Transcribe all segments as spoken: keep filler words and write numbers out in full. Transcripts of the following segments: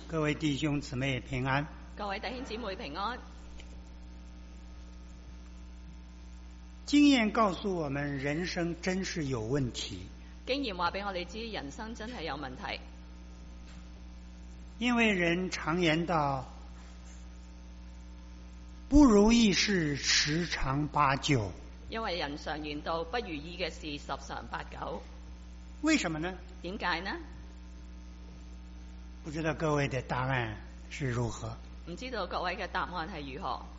各位弟兄姊妹平安。 各位弟兄姊妹平安。 经验告诉我们，人生真是有问题。 經驗話俾我哋知，人生真係有問題。 因為人常言道，不如意事十常八九。 因為人常言道，不如意嘅事十常八九。 為什麼呢？ 點解呢？ 不知道各位的答案是如何？ 唔知道各位嘅答案係如何？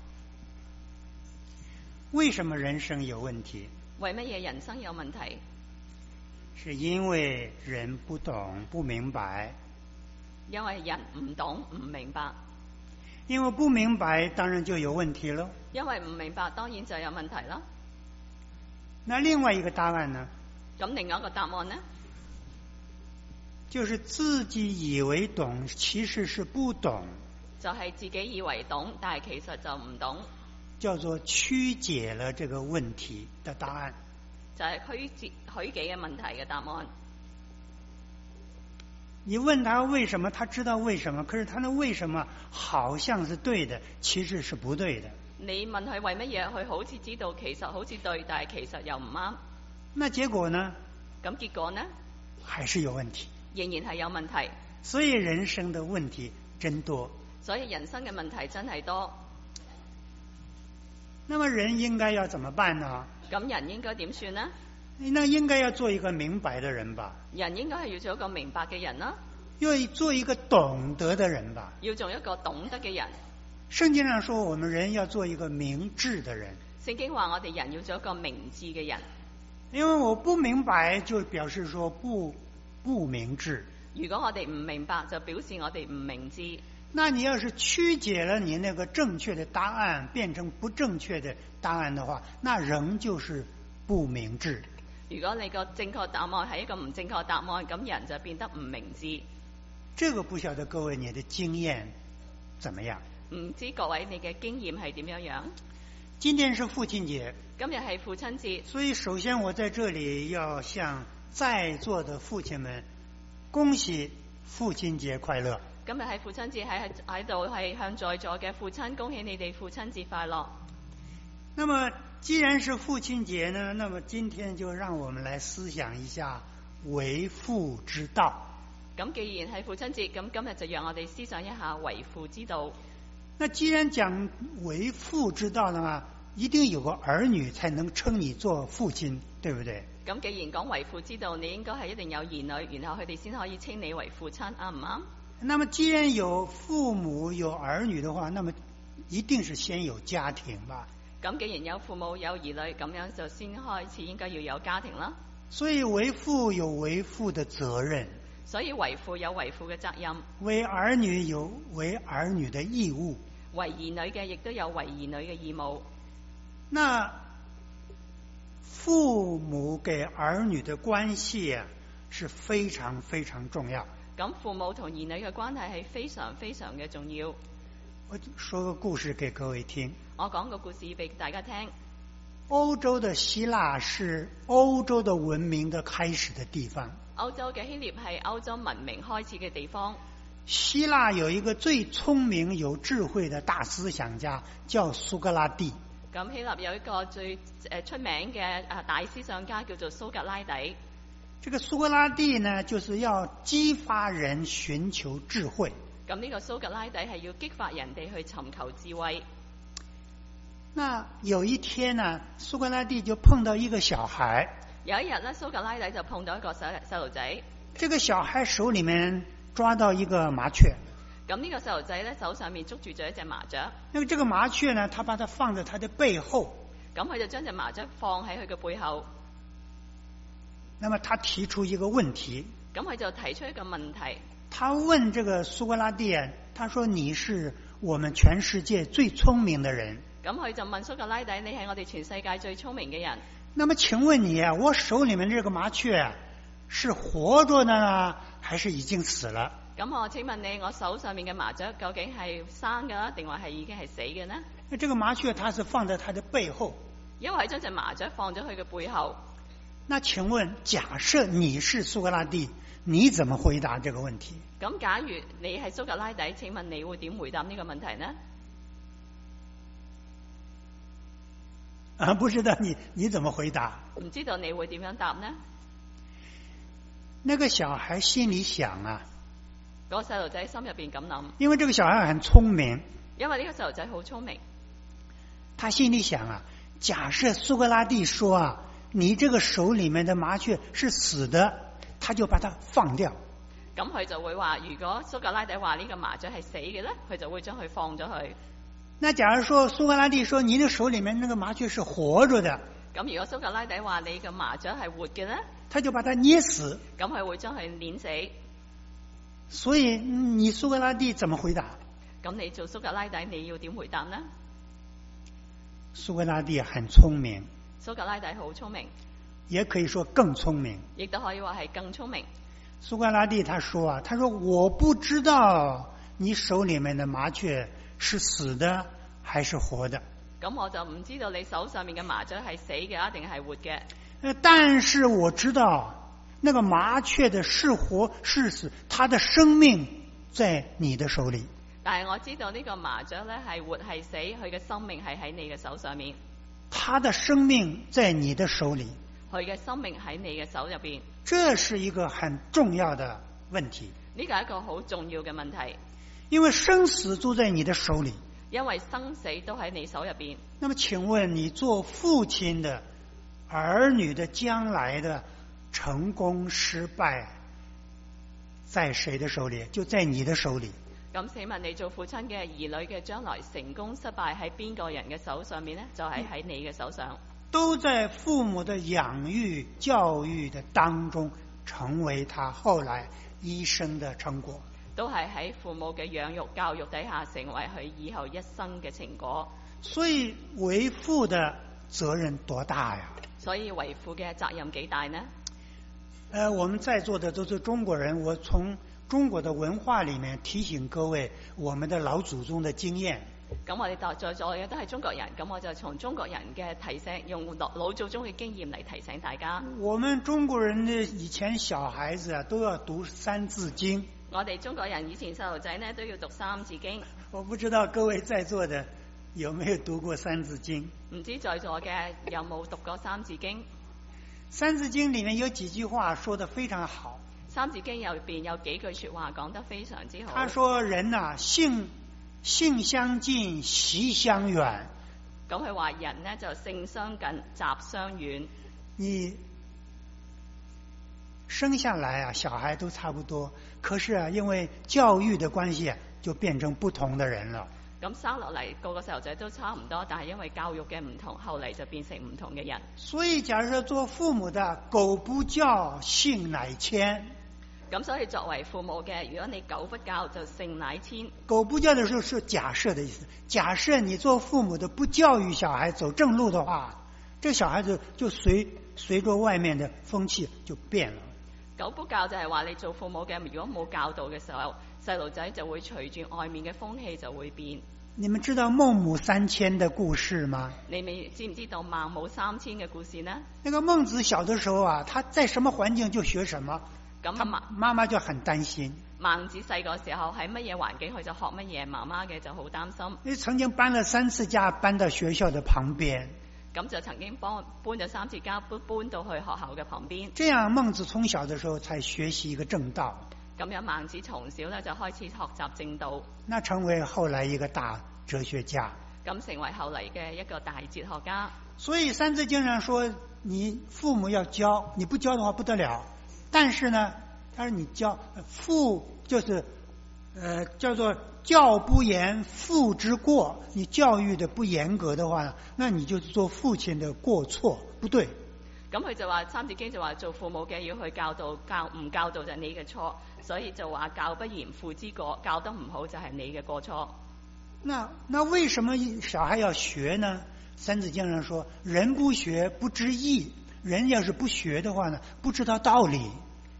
為什麼人生有問題？ 為乜嘢人生有問題？ 是因為人不懂不明白。 因為人唔懂唔明白。 因為不明白，當然就有問題咯。 因為唔明白，當然就有問題啦。 那另外一個答案呢？ 咁另外一個答案呢？ 就是自己以為懂，其實是不懂。 就係自己以為懂，但係其實就唔懂。 叫做曲解了這個問題的答案。 就係曲解許己嘅問題嘅答案。 你問他為什麼，他知道為什麼，可是他的為什麼好像是對的，其實是不對的。 你問佢為乜嘢，佢好似知道，其實好似對，但係其實又唔啱。 那結果呢？ 咁結果呢？ 還是有問題。 仍然係有問題。 所以人生的問題真多。 所以人生嘅問題真係多。 那麼人應該要怎麼辦呢？ 咁人應該點算呢？ 那應該要做一個明白的人吧。 人應該係要做一個明白嘅人啦。 要做一個懂得的人吧。 要做一個懂得嘅人。 聖經上說，我們人要做一個明智的人。 聖經話我哋人要做一個明智嘅人。 因為我不明白，就表示說不不明智。 如果我哋唔明白，就表示我哋唔明智。 那你要是曲解了你那個正確的答案，變成不正確的答案的話，那仍舊不明智。 如果你個正確答案係一個唔正確答案，咁人就變得唔明智。 這個不曉得各位你的經驗怎麼樣？ 唔知各位你嘅經驗係點樣樣？ 今天是父親節。 今日係父親節。 所以首先我在這裡要向在座的父親們恭喜父親節快樂。 今日係父親節，喺喺度係向在座嘅父親恭喜你哋父親節快樂。 那麼既然是父親節呢，那麼今天就讓我們來思想一下為父之道。 咁既然係父親節，咁今日就讓我哋思想一下為父之道。 那既然講為父之道的話，一定有個兒女才能稱你做父親，對不對？ 咁既然講為父之道，你應該係一定有兒女，然後佢哋先可以稱你為父親，啱唔啱？ 那麼既然有父母有兒女的話，那麼一定是先有家庭吧？ 咁既然有父母有兒女，咁樣就先開始應該要有家庭啦。 所以為父有為父的責任。 所以為父有為父嘅責任。 為兒女有為兒女的義務。 為兒女嘅亦都有為兒女嘅義務。 那父母給兒女的關係啊，是非常非常重要。 咁父母同兒女嘅關係係非常非常嘅重要。 我說個故事給各位聽。 我講個故事俾大家聽。 歐洲的希臘是歐洲的文明的開始的地方。 歐洲嘅希臘係歐洲文明開始嘅地方。 希臘有一個最聰明有智慧的大思想家，叫蘇格拉底。 咁希臘有一個最誒出名嘅誒大思想家叫做蘇格拉底。 這個蘇格拉底呢，就是要激發人尋求智慧。 咁呢個蘇格拉底係要激發人哋去尋求智慧。 那有一天呢，蘇格拉底就碰到一個小孩。 有一日呢，蘇格拉底就碰到一個細細路仔。 這個小孩手裏面抓到一個麻雀。 咁呢個細路仔呢，手上面捉住咗一隻麻雀。 那麼這個麻雀呢，他把它放在他的背後。 咁佢就將隻麻雀放喺佢嘅背後。 那麼他提出一個問題。 咁佢就提出一個問題。 他問這個蘇格拉底，他說：你是我們全世界最聰明的人。 咁佢就問蘇格拉底：你係我哋全世界最聰明嘅人。 那麼請問你啊，我手裏面這個麻雀是活着的呢，還是已經死了？ 咁我請問你，我手上面嘅麻雀究竟係生嘅，定話係已經係死嘅呢？ 那這個麻雀它是放在它的背後。 因為將隻麻雀放咗佢嘅背後。 那請問，假設你是蘇格拉底， 你怎么回答这个问題？ 咁假如你係蘇格拉底，請問你會點回答呢個問題呢？ 啊，不知道你你怎麼回答？ 唔知道你會點樣答呢？ 那個小孩心裡想啊， 嗰個細路仔心入邊咁諗， 因為這個小孩很聰明， 因為呢個細路仔好聰明， 他心裡想啊，假設蘇格拉底說啊，你這個手裡面的麻雀是死的，他就把它放掉。 咁佢就會話，如果蘇格拉底話呢個麻雀係死嘅咧，佢就會將佢放咗佢。 那假如說蘇格拉底說你的手裡面那個麻雀是活着的， 咁如果蘇格拉底話你嘅麻雀係活嘅咧， 他就把它捏死。 咁佢會將佢碾死。 所以你蘇格拉底怎麼回答？ 咁你做蘇格拉底你要點回答呢？ 蘇格拉底很聰明， 蘇格拉底好聰明， 也可以說更聰明， 亦都可以話係更聰明。 蘇格拉底他說啊，他說我不知道你手裡面的麻雀是死的還是活的。 咁我就唔知道你手上面嘅麻雀係死嘅定係活嘅。 但是我知道那個麻雀的是活是死，它的生命在你的手裡。 但係我知道呢個麻雀咧係活係死，佢嘅生命係喺你嘅手上面。 它的生命在你的手裡， 佢嘅生命喺你嘅手入邊。 這是一個很重要的問題。 呢個係一個好重要嘅問題， 因為生死都在你的手裡， 因為生死都喺你手入邊。 那麼請問你做父親的兒女的將來的成功失敗在誰的手裡？就在你的手裡。 咁請問你做父親嘅兒女嘅將來成功失敗喺邊個人嘅手上面呢？就係喺你嘅手上。 都在父母的養育教育的當中成為他後來一生的成果。 都係喺父母嘅養育教育底下成為佢以後一生嘅成果。 所以為父的責任多大呀？ 所以為父嘅責任幾大呢？ 呃，我們在座的都是中國人，我從中國的文化裡面提醒各位我們的老祖宗的經驗。 咁我哋在座嘅都係中國人，咁我就從中國人嘅提醒，用老老祖宗嘅經驗嚟提醒大家。 我們中國人呢，以前小孩子啊都要讀三字經。 我哋中國人以前細路仔呢都要讀三字經。 我不知道各位在座的有沒有讀過三字經？ 唔知在座嘅有冇讀過三字經？ 三字經裡面有幾句話說得非常好。 三字經入邊有幾句說話講得非常之好。 他說人啊，性性相近，習相遠。 咁佢話人呢就性相近，習相遠。 你生下來啊，小孩都差不多，可是啊，因為教育的關係，就變成不同的人了。 咁生落嚟個個細路仔都差唔多，但係因為教育嘅唔同，後嚟就變成唔同嘅人。 所以假如說做父母的，狗不教，性乃遷。 咁所以作為父母嘅，如果你狗不教，就性乃遷。 狗不教的時候是假設的意思。假設你做父母的不教育小孩走正路的話，這個小孩子就隨隨着外面的風氣就變了。 狗不教就係話你做父母嘅，如果冇教導嘅時候，細路仔就會隨住外面嘅風氣就會變。 你們知道孟母三遷的故事嗎？ 你哋知唔知道孟母三遷嘅故事呢？ 那個孟子小的時候啊，他在什麼環境就學什麼。 咁他媽媽就很擔心。 孟子細個時候喺乜嘢環境，佢就學乜嘢，媽媽嘅就好擔心。 你曾經搬了三次家，搬到學校的旁邊。 咁就曾經幫搬咗三次家，搬搬到去學校嘅旁邊。 這樣孟子從小的時候才學習一個正道。 咁樣孟子從小咧就開始學習正道， 那成為後來一個大哲學家。 咁成為後嚟嘅一個大哲學家。 所以三字經上說，你父母要教，你不教的話不得了。但是呢，他說你教父就是，呃，叫做教不嚴，父之過。你教育的不嚴格的話，那你就是做父親的過錯，不對。 咁佢就話三字經就話做父母嘅要去教導，教唔教導就係你嘅錯，所以就話教不嚴，父之過，教得唔好就係你嘅過錯。 那那為什麼小孩要學呢？三字經上說，人不學不知義。人要是不學的話呢，不知道道理。 咁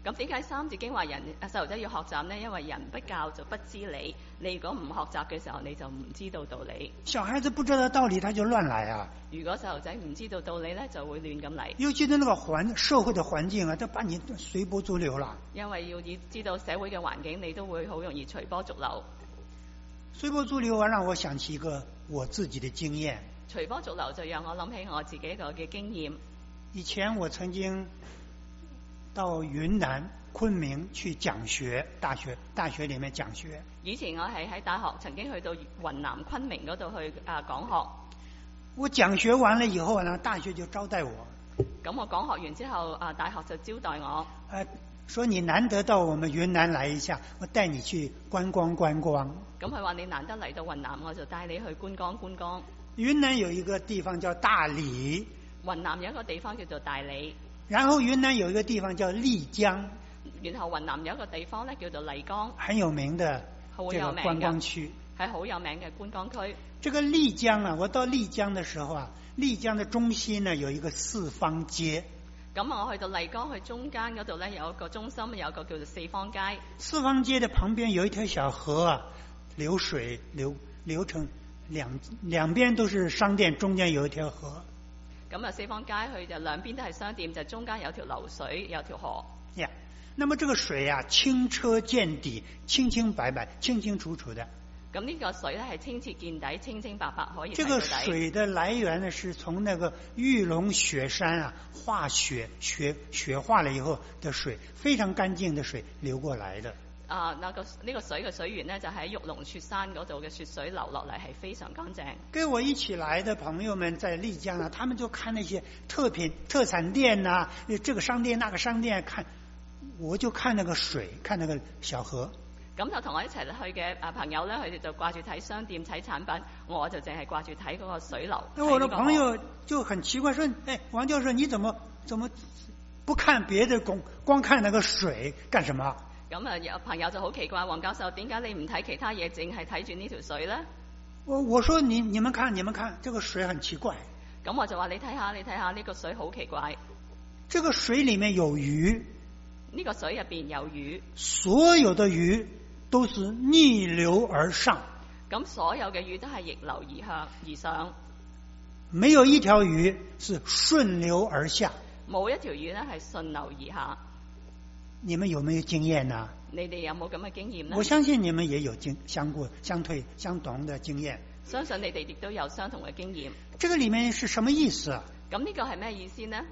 咁點解三字經話人啊細路仔要學習呢？因為人不教就不知理，你如果唔學習嘅時候，你就唔知道道理。 小孩子不知道道理，他就亂來啊。 如果細路仔唔知道道理呢，就會亂咁嚟。 尤其是那個環社會的環境啊，他把你隨波逐流了。 因為要知道社會嘅環境，你都會好容易隨波逐流。 隨波逐流啊，讓我想起一個我自己的經驗。 隨波逐流就讓我諗起我自己個嘅經驗。 以前我曾經到雲南昆明去講學，大學大學裏面講學。 以前我係喺大學曾經去到雲南昆明嗰度去啊講學。 我講學完了以後呢，大學就招待我。 咁我講學完之後，啊大學就招待我。 呃，說你難得到我們雲南來一下，我帶你去觀光觀光。 咁佢話你難得嚟到雲南，我就帶你去觀光觀光。 雲南有一個地方叫大理。 雲南有一個地方叫做大理。 然後雲南有一個地方叫麗江。 然後雲南有一個地方咧叫做麗江， 很有名的這個觀光區， 係好有名嘅觀光區。 這個麗江啊，我到麗江的時候啊，麗江的中心呢有一個四方街。 咁我去到麗江去中間嗰度咧有一個中心，有一個叫做四方街。 四方街的旁邊有一條小河啊，流水流流成兩兩邊都是商店，中間有一條河。 咁啊，四方街佢就兩邊都係商店，就中間有條流水，有條河。 呀、yeah. 那麼這個水啊，清澈見底，清清白白，清清楚楚的。 咁呢個水咧係清澈見底，清清白白，可以睇到底。 這個水的來源呢，是從那個玉龍雪山啊化雪雪雪化了以後的水，非常乾淨的水流過來的。 啊，那個呢個水嘅水源呢，就喺玉龍雪山嗰度嘅雪水流落嚟，係非常乾淨。 跟我一起來的朋友們在麗江啊，他們就看那些特品特產店啊，這個商店那個商店，看我就看那個水，看那個小河。 咁就同我一齊去嘅啊朋友咧，佢哋就掛住睇商店睇產品，我就淨係掛住睇嗰個水流。 那我的朋友就很奇怪，說：哎，王教授，你怎麼怎麼不看別的光，光看那個水幹什麼？ 咁啊，有朋友就好奇怪，黃教授點解你唔睇其他嘢，淨係睇住呢條水咧？ 我我說你你們看你們看，這個水很奇怪。 咁我就話你睇下你睇下呢個水好奇怪。 這個水裏面有魚。 呢個水入邊有魚。 所有的魚都是逆流而上。 咁所有嘅魚都係逆流而向而上。 沒有一條魚是順流而下。 冇一條魚咧係順流而下。 你們有沒有經驗呢？ 你哋有冇咁嘅經驗呢？ 我相信你們也有經相過相對相同的經驗。 相信你哋亦都有相同嘅經驗。 這個裏面是什麼意思啊？ 咁呢個係咩意思呢？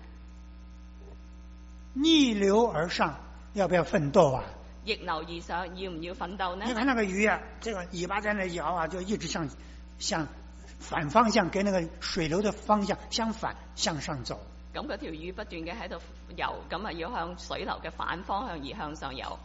逆流而上，要不要奮鬥啊？ 逆流而上，要唔要奮鬥呢？ 你看那個魚啊，這個尾巴在那搖啊，就一直向向反方向，跟那個水流的方向相反向上走。 咁嗰條魚不斷嘅喺度游，咁啊要向水流嘅反方向而向上游。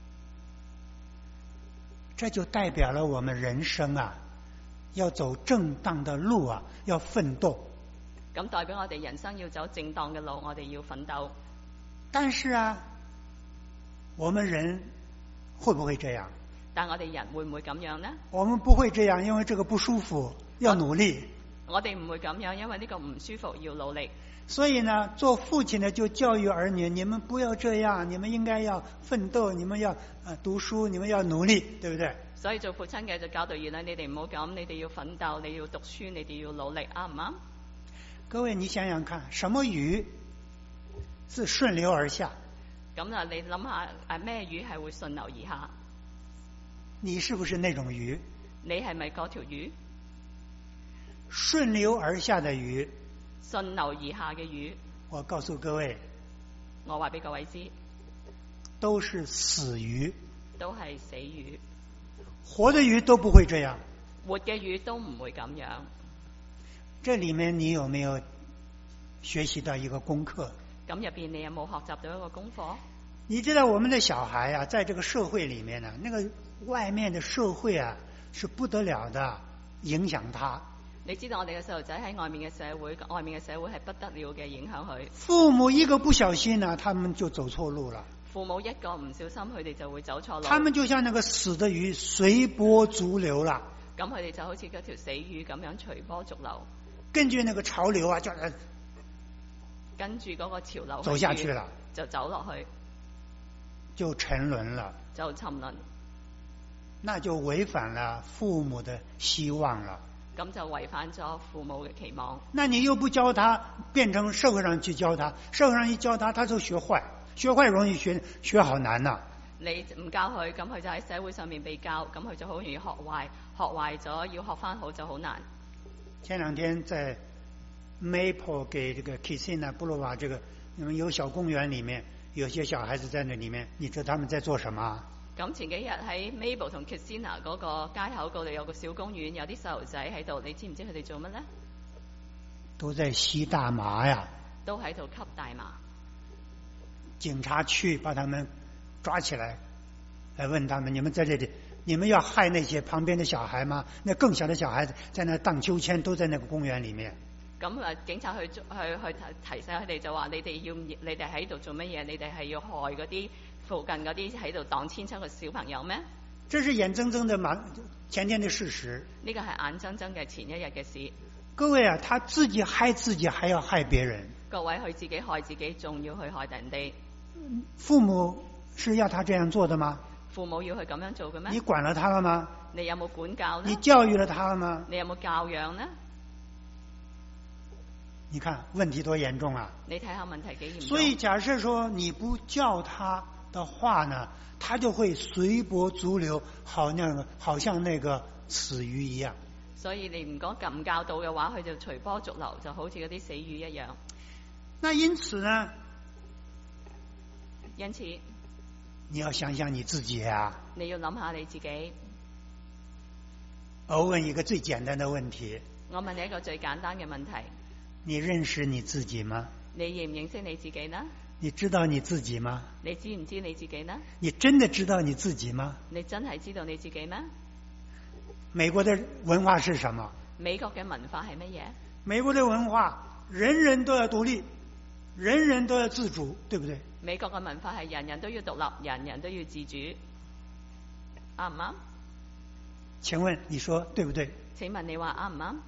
這就代表了我們人生啊，要走正當的路啊，要奮鬥。 咁代表我哋人生要走正當嘅路，我哋要奮鬥。 但是啊，我們人會不會這樣？ 但我哋人會唔會咁樣呢？ 我們不會這樣，因為這個不舒服，要努力。 我哋唔會咁樣，因為呢個唔舒服，要努力。 所以呢，做父親的就教育兒女，你們不要這樣，你們應該要奮鬥，你們要呃讀書，你們要努力，對不對？ 所以做父親嘅就教導兒女，你哋唔好咁，你哋要奮鬥，你要讀書，你哋要努力，啱唔啱？ 各位，你想想看，什麼魚是順流而下？ 咁啊，你諗下誒咩魚係會順流而下？ 你是不是那種魚？ 你係咪嗰條魚？ 順流而下的魚。 順流而下嘅魚， 我告訴各位， 我話俾各位知， 都是死魚， 都係死魚， 活的魚都不會這樣， 活嘅魚都唔會咁樣。 這裏面你有沒有學習到一個功課？ 咁入邊你有冇學習到一個功課？ 你知道我們的小孩啊，在這個社會裏面呢、啊，那個外面的社會啊，是不得了的影響他。 你知道我哋嘅細路仔喺外面嘅社會，外面嘅社會係不得了嘅影響佢。 父母一個不小心呢、啊，他們就走錯路了。 父母一個唔小心，佢哋就會走錯路。 他們就像那個死的魚，隨波逐流了。 咁佢哋就好似嗰條死魚咁樣隨波逐流。 根據那個潮流啊，就跟住嗰個潮流走下去了， 就走落去。 就沉沦了， 就沉淪， 那就违反了父母的希望了。 咁就違反咗父母嘅期望。 那你又不教他，變成社會上去教他，社會上一教他，他就學壞，學壞容易學學好難呐、啊。 你唔教佢，咁佢就喺社會上面被教，咁佢就好容易學壞，學壞咗要學翻好就好難。 前兩天在 Maple 給這個 Kissena 布洛瓦這個有小公園裏面，有些小孩子在那裏面，你知道他們在做什麼？ 咁前幾日喺 Maple 同 Kissena 嗰個街口嗰度有個小公園，有啲細路仔喺度，你知唔知佢哋做乜呢？ 都在吸大麻呀！ 都喺度吸大麻。 警察去把他們抓起來，來問他們：你們在這裏，你們要害那些旁邊的小孩嗎？那更小的小孩子在那盪秋千，都在那個公園裏面。 咁啊，警察去去去提醒佢哋就話：你哋要你哋喺度做乜嘢？你哋係要害嗰啲附近嗰啲喺度盪千秋嘅小朋友咩？ 這是眼睜睜的馬前天的事實。 呢個係眼睜睜嘅前一日嘅事。 各位啊，他自己害自己，還要害別人。 各位，佢自己害自己，仲要去害人哋。 父母是要他這樣做的嗎？ 父母要去咁樣做嘅咩？ 你管了他了嗎？ 你有冇管教呢？ 你教育了他了嗎？ 你有冇教養呢？ 你看問題多嚴重啊！ 你睇下問題幾嚴重。 所以假設說你不教他的話呢，他就會隨波逐流，好那個好像那個死魚一樣。 所以你唔講咁教導嘅話，佢就隨波逐流，就好似嗰啲死魚一樣。 那因此呢？ 因此， 你要想想你自己啊！ 你要諗下你自己。 我問一個最簡單的問題。 我問你一個最簡單嘅問題。 你認識你自己嗎？ 你認唔認識你自己呢？ 你知道你自己嗎？ 你知唔知你自己呢？ 你真的知道你自己嗎？ 你真係知道你自己咩？ 美國的文化是什麼？ 美國嘅文化係乜嘢？ 美國的文化，人人都要獨立，人人都要自主，對不對？ 美國嘅文化係人人都要獨立，人人都要自主，啱唔啱？ 請問你說對不對？ 請問你話啱唔啱？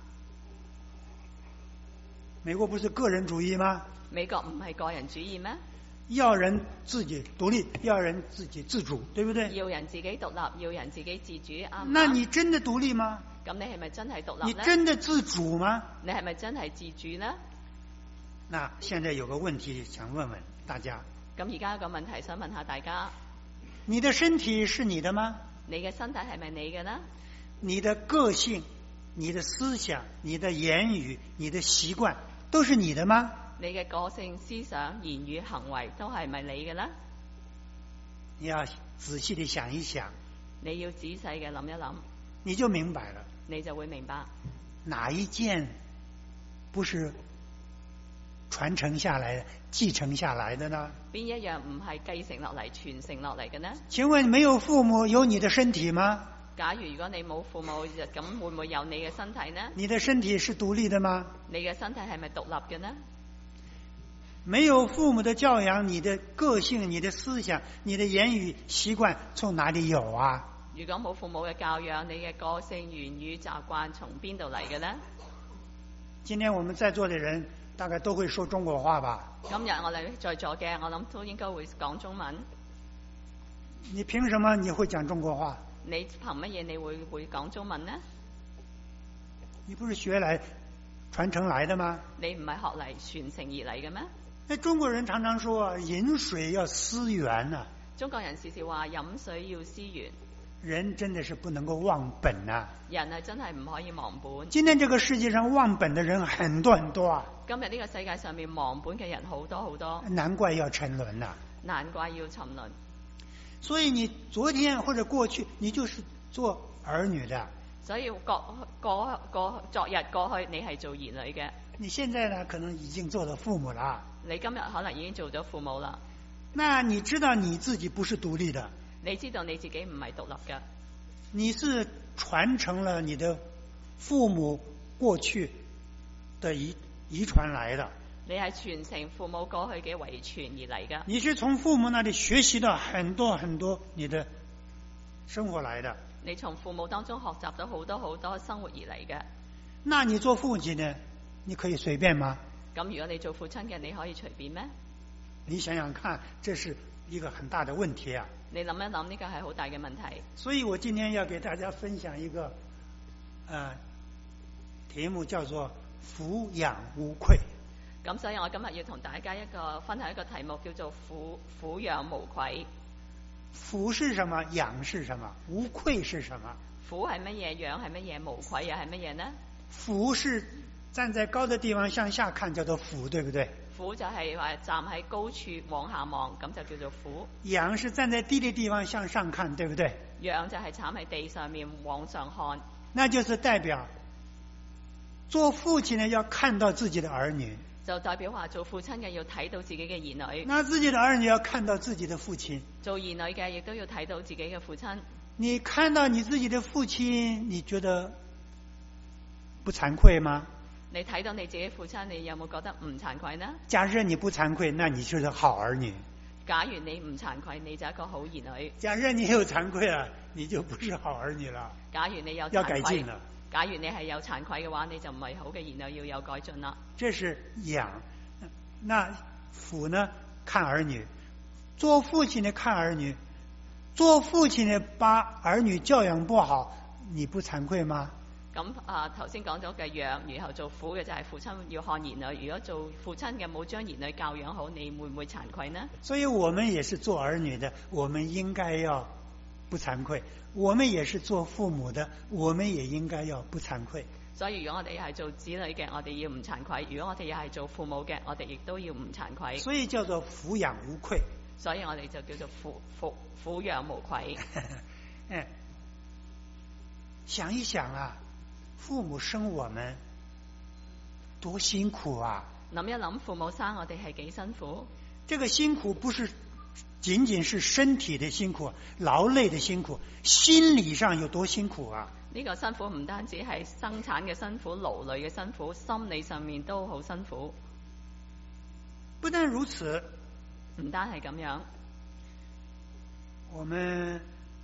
美國不是個人主義嗎？ 美國唔係個人主義咩？ 要人自己獨立，要人自己自主，對不對？ 要人自己獨立，要人自己自主，啱唔啱？ 那你真的獨立嗎？ 咁你係咪真係獨立呢？ 你真的自主嗎？ 你係咪真係自主呢？ 那現在有個問題想問問大家。 咁而家有個問題想問下大家： 你的身體是你的嗎？ 你嘅身體係咪你嘅呢？ 你的個性、你的思想、你的言語、你的習慣都是你的嗎？ 你嘅個性、思想、言語、行為都係咪你嘅呢？ 你要仔細地想一想。 你要仔細嘅諗一諗， 你就明白了。 你就會明白哪一件不是傳承下來的、繼承下來的呢？ 邊一樣唔係繼承落嚟、傳承落嚟嘅呢？ 請問沒有父母有你的身體嗎？ 假如如果你冇父母，咁會唔會有你嘅身體呢？ 你的身體是獨立的嗎？ 你嘅身體係咪獨立嘅呢？ 沒有父母的教養，你的個性、你的思想、你的言語習慣從哪裡有啊？ 如果冇父母嘅教養，你嘅個性、言語、習慣從邊度嚟嘅呢？ 今天我們在座的人大概都會說中國話吧？ 今日我哋在座嘅，我諗都應該會講中文。 你憑什麼你會講中國話？ 你憑乜嘢你會會講中文呢？ 你不是學來傳承來的嗎？ 你唔係學嚟傳承而嚟嘅咩？ 那中國人常常說飲水要思源啊。 中國人時時話飲水要思源。 人真的是不能夠忘本啊！ 人係真係唔可以忘本。 今天這個世界上忘本的人很多很多啊！ 今日呢個世界上面忘本嘅人好多好多。 難怪要沉淪啊！ 難怪要沉淪。 所以你昨天或者過去，你就是做兒女的。 所以過過過昨日過去，你係做兒女嘅。 你現在呢，可能已經做了父母啦。 你今日可能已經做咗父母啦。 那你知道你自己不是獨立的？ 你知道你自己唔係獨立嘅。 你是傳承了你的父母過去的遺遺傳來的。 你係傳承父母過去嘅遺傳而嚟嘅。 你是從父母那裡學習到很多很多你的生活來的。 你從父母當中學習到好多好多生活而嚟嘅。 那你做父親呢？你可以隨便嗎？ 咁如果你做父親嘅，你可以隨便咩？ 你想想看，這是一个很大的問題啊。 你諗一諗，呢個係好大嘅問題。 所以我今天要給大家分享一個，呃，題目叫做俯仰無愧。 咁所以我今日要同大家一個分享一個題目，叫做俯俯仰無愧。 俯是什麼？仰是什麼？無愧是什麼？ 俯係乜嘢？仰係乜嘢？無愧又係乜嘢呢？ 俯是站在高的地方向下看，叫做俯，對不對？ 俯就係話站喺高處往下望，咁就叫做俯。 仰是站在低的地方向上看，對不對？ 仰就係站喺地上面往上看。 那就是代表做父親呢要看到自己的兒女， 就代表話做父親嘅要睇到自己嘅兒女， 那自己的兒女要看到自己的父親。 做兒女嘅亦都要睇到自己嘅父親。 你看到你自己的父親，你覺得不慚愧嗎？ 你睇到你自己父親，你有冇覺得唔慚愧呢？ 假設你不慚愧，那你就是好兒女。 假如你唔慚愧，你就係一個好兒女。 假設你有慚愧了，你就不是好兒女了。 假如你有慚愧， 要改進了。 假如你係有慚愧嘅話，你就唔係好嘅兒女，要有改進啦。 這是仰。那俯呢？看兒女。做父親的看兒女，做父親的把兒女教養不好，你不慚愧嗎？ 咁啊，頭先講咗嘅仰，然後做父嘅就係父親要看兒女。如果做父親嘅冇將兒女教養好，你會唔會慚愧呢？ 所以我們也是做兒女的，我們應該要不慚愧；我們也是做父母的，我們也應該要不慚愧。 所以如果我哋係做子女嘅，我哋要唔慚愧；如果我哋又係做父母嘅，我哋亦都要唔慚愧。 所以叫做俯仰無愧。 所以我哋就叫做俯俯俯仰無愧。 哎，想一想啊，父母生我們多辛苦啊！ 諗一諗，父母生我哋係幾辛苦？ 這個辛苦不是僅僅是身體的辛苦、勞累的辛苦，心理上有多辛苦啊！ 呢個辛苦唔單止係生產嘅辛苦、勞累嘅辛苦，心理上面都好辛苦。 不但如此， 唔單係咁樣， 我們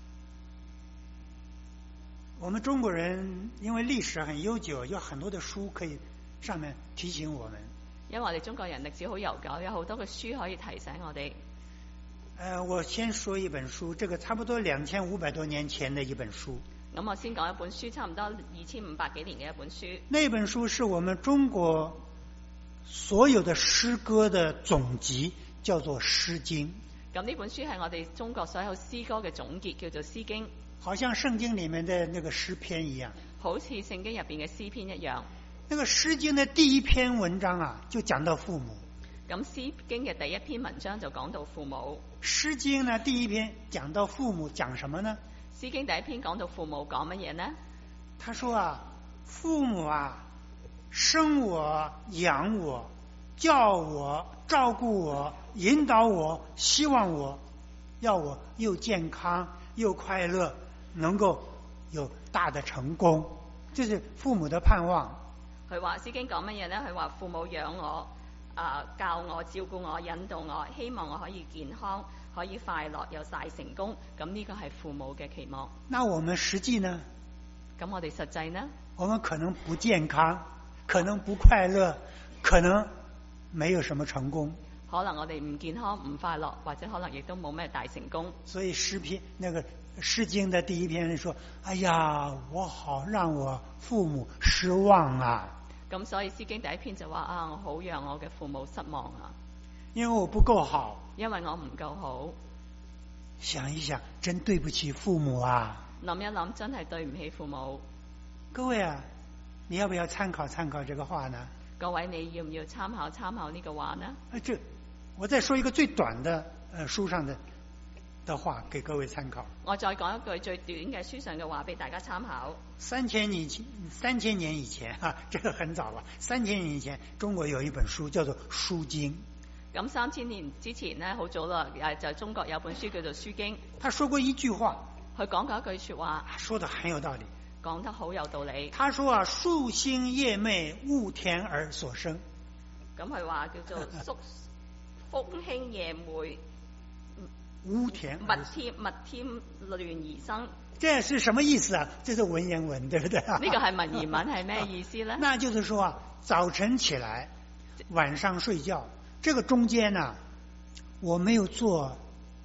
我們中國人因為歷史很悠久，有很多的書可以上面提醒我們。 因為我哋中國人歷史好悠久，有好多嘅書可以提醒我哋。 呃，我先說一本書，這個差不多兩千五百多年前的一本書。 咁我先講一本書，差唔多二千五百幾年嘅一本書。 那本書是我們中國所有的詩歌的總集，叫做《詩經》。 咁呢本書係我哋中國所有詩歌嘅總結，叫做《詩經》。 好像聖經裏面的那個詩篇一樣， 好似聖經入邊嘅詩篇一樣。 那個詩經的第一篇文章啊，就講到父母。 咁詩經嘅第一篇文章就講到父母。 詩經呢第一篇講到父母，講什麼呢？ 詩經第一篇講到父母講乜嘢呢？ 他說啊，父母啊，生我養我，教我照顧我，引導我，希望我，要我又健康又快樂，能夠有大的成功，這是父母的盼望。 佢話詩經講乜嘢呢？佢話父母養我，啊、呃、教我照顧我引導我，希望我可以健康可以快樂又大成功。咁呢個係父母嘅期望。 那我們實際呢？ 咁我哋實際呢？ 我們可能不健康，可能不快樂，可能沒有什麼成功。 可能我哋唔健康唔快樂，或者可能亦都冇咩大成功。 所以詩篇那個詩經的第一篇說：哎呀，我好讓我父母失望啊！ 咁所以詩經第一篇就話啊，我好讓我嘅父母失望啊， 因為我不夠好， 因為我唔夠好。 想一想，真對不起父母啊！ 諗一諗，真係對唔起父母。 各位啊，你要不要參考參考這個話呢？ 各位，你要唔要參考參考呢個話呢？ 啊，這我再說一個最短的，呃，書上的的話給各位參考。 我再講一句最短嘅書上嘅話俾大家參考。 三千年前，三千年以前啊，這個很早了。三千年以前，中國有一本書叫做《書經》。 咁三千年之前呢，好早啦，誒就中國有本書叫做《書經》。 他說過一句話， 佢講過一句說話， 說得很有道理， 講得好有道理。 他說啊，夙興業寐，吾田而所生。 咁佢話叫做夙福興業寐， 吾田物添物添亂而生。 這是什麼意思啊？這是文言文，對不對？ 呢個係文言文，係咩意思呢？ 那就是說啊，早晨起來，晚上睡覺，這個中間呢、啊，我沒有做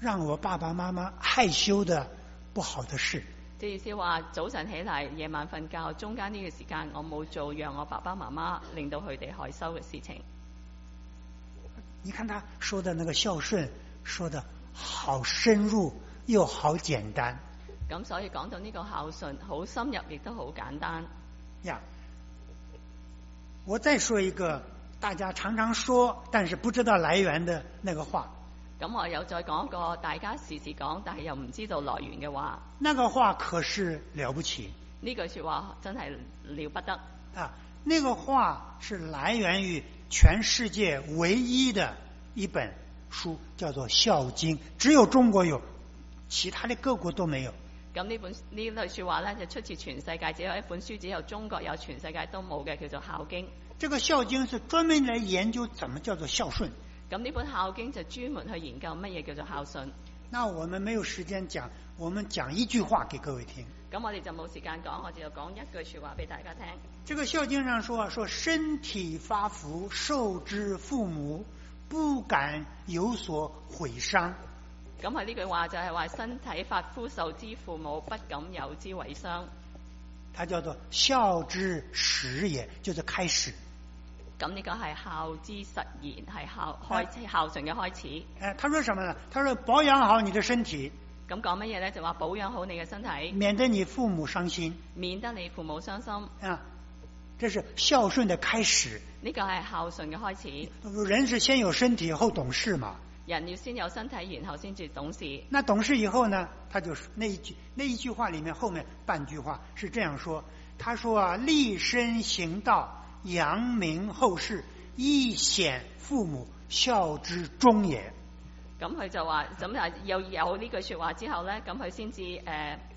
让我爸爸媽媽害羞的不好的事。 即意思話早晨起嚟，夜晚瞓覺，中間呢個時間我冇做讓我爸爸媽媽令到佢哋害羞嘅事情。 你看他說的那個孝順，說的好深入又好簡單。 咁所以講到呢個孝順，好深入亦都好簡單。 呀，我再說一個大家常常說但是不知道來源的那個話。 咁我又再講一個大家時時講但係又唔知道來源嘅話。 那個話可是了不起。 呢句說話真係了不得。 啊，那個話是來源於全世界唯一的一本書，叫做《孝經》，只有中國有，其他的各國都沒有。 咁呢本呢類說話咧，就出自全世界，只有一本書，只有中國有，全世界都冇嘅，叫做《孝經》。 這個《孝經》是專門來研究怎麼叫做孝順。 咁呢本《孝經》就專門去研究乜嘢叫做孝順。 那我們沒有時間講，我們講一句話給各位聽。 咁我哋就冇時間講，我哋就講一句說話俾大家聽。 這個《孝經》上說，說身體發福，受之父母，不敢有所毀傷。 咁佢呢句話就係話身體發膚受之父母，不敢有之毀傷。 它叫做孝之始也，就是開始。 咁呢個係孝之實言，係孝開孝順嘅開始。 哎，他說什麼呢？他說保養好你的身體。 咁講乜嘢咧？就話保養好你嘅身體， 免得你父母傷心， 免得你父母傷心。 啊，這是孝順的開始。 呢個係孝順嘅開始。 人是先有身體後懂事嘛。 人要先有身體，然後先至懂事。 那懂事以後呢？他就是那一句那一句話裏面後面半句話是這樣說：他說啊，立身行道，揚名後世，以顯父母孝之終也。 咁佢就話，咁啊有有呢句說話之後咧，咁佢先至誒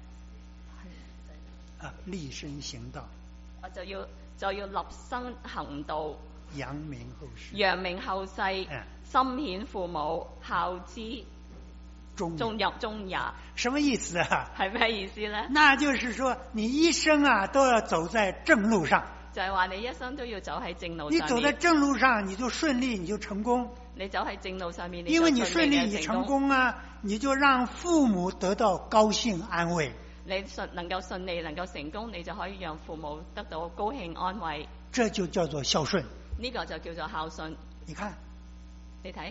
啊，立身行道， 我就要就要立身行道， 揚名後世， 揚名後世，深顯父母孝之終終入終也。 什麼意思啊？ 係咩意思咧？ 那就是說，你一生啊都要走在正路上。 就係話你一生都要走喺正路上面。 你走在正路上，你就順利，你就成功。 你走喺正路上面， 因為你順利，你成功啊，你就讓父母得到高興安慰。 你順能夠順利，能夠成功，你就可以讓父母得到高興安慰。 這就叫做孝順。 呢個就叫做孝順。 你看， 你睇，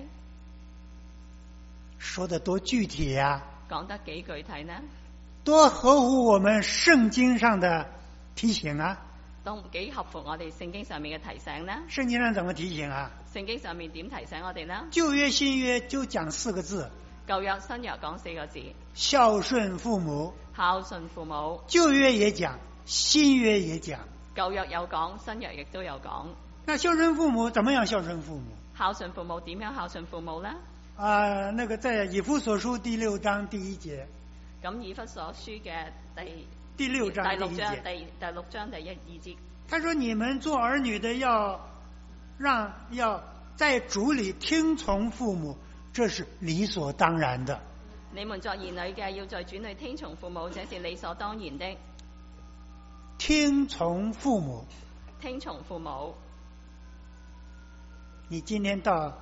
說得多具體啊！ 講得幾具體呢？ 多合乎我們聖經上的提醒啊！ 都幾合乎我哋聖經上面嘅提醒呢？ 聖經上怎麼提醒啊？ 聖經上面點提醒我哋呢？ 舊約新約就講四個字。 舊約新約講四個字： 孝順父母。 孝順父母。 舊約也講，新約也講。 舊約有講，新約亦都有講。 那孝順父母，怎麼樣孝順父母？ 孝順父母點樣孝順父母呢？ 啊、呃，那個在以弗所書第六章第一節。 咁以弗所書嘅第第六章第六章第第第六章第一二節。 他說：你們做兒女的要讓要在主裏聽從父母，這是理所當然的。 你們作兒女嘅要在主裏聽從父母，這是理所當然的。 聽從父母， 聽從父母。 你今天到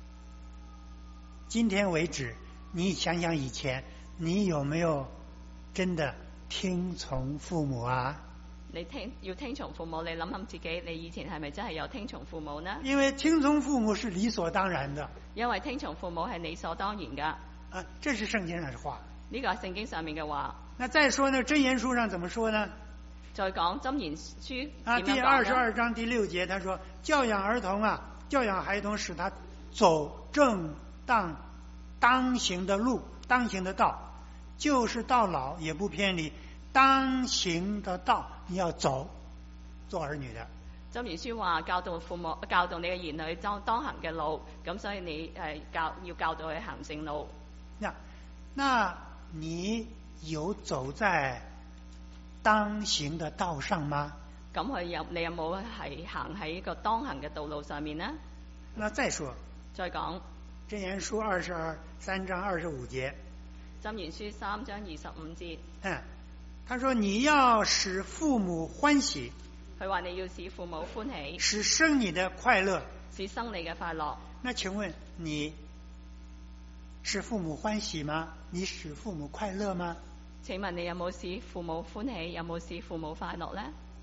今天為止，你想想以前，你有沒有真的聽從父母啊？ 你聽要聽從父母，你諗諗自己，你以前係咪真係有聽從父母呢？ 因為聽從父母是理所當然的。 因為聽從父母係理所當然噶。 啊，這是聖經上的話。 呢個係聖經上面嘅話。 那再說呢？箴言書上怎麼說呢？ 再講箴言書啊，第二十二章第六節，他說：教養兒童啊，教養孩童，使他走正當當行的路，當行的道，就是到老也不偏離。當行的道，你要走，做兒女的。 箴言書話教導父母，教導你嘅兒女當當行嘅路，咁所以你誒教要教導佢行正路。 那，那你有走在當行的道上嗎？ 咁佢有你有冇係行喺一個當行嘅道路上面呢？ 那再說， 再講箴言書二十二三章二十五節。 箴言書三章二十五節。 嗯，他說你要使父母歡喜。 佢話你要使父母歡喜， 使生你的快樂， 使生你嘅快樂。 那請問你使父母歡喜嗎？你使父母快樂嗎？ 請問你有冇使父母歡喜？有冇使父母快樂呢？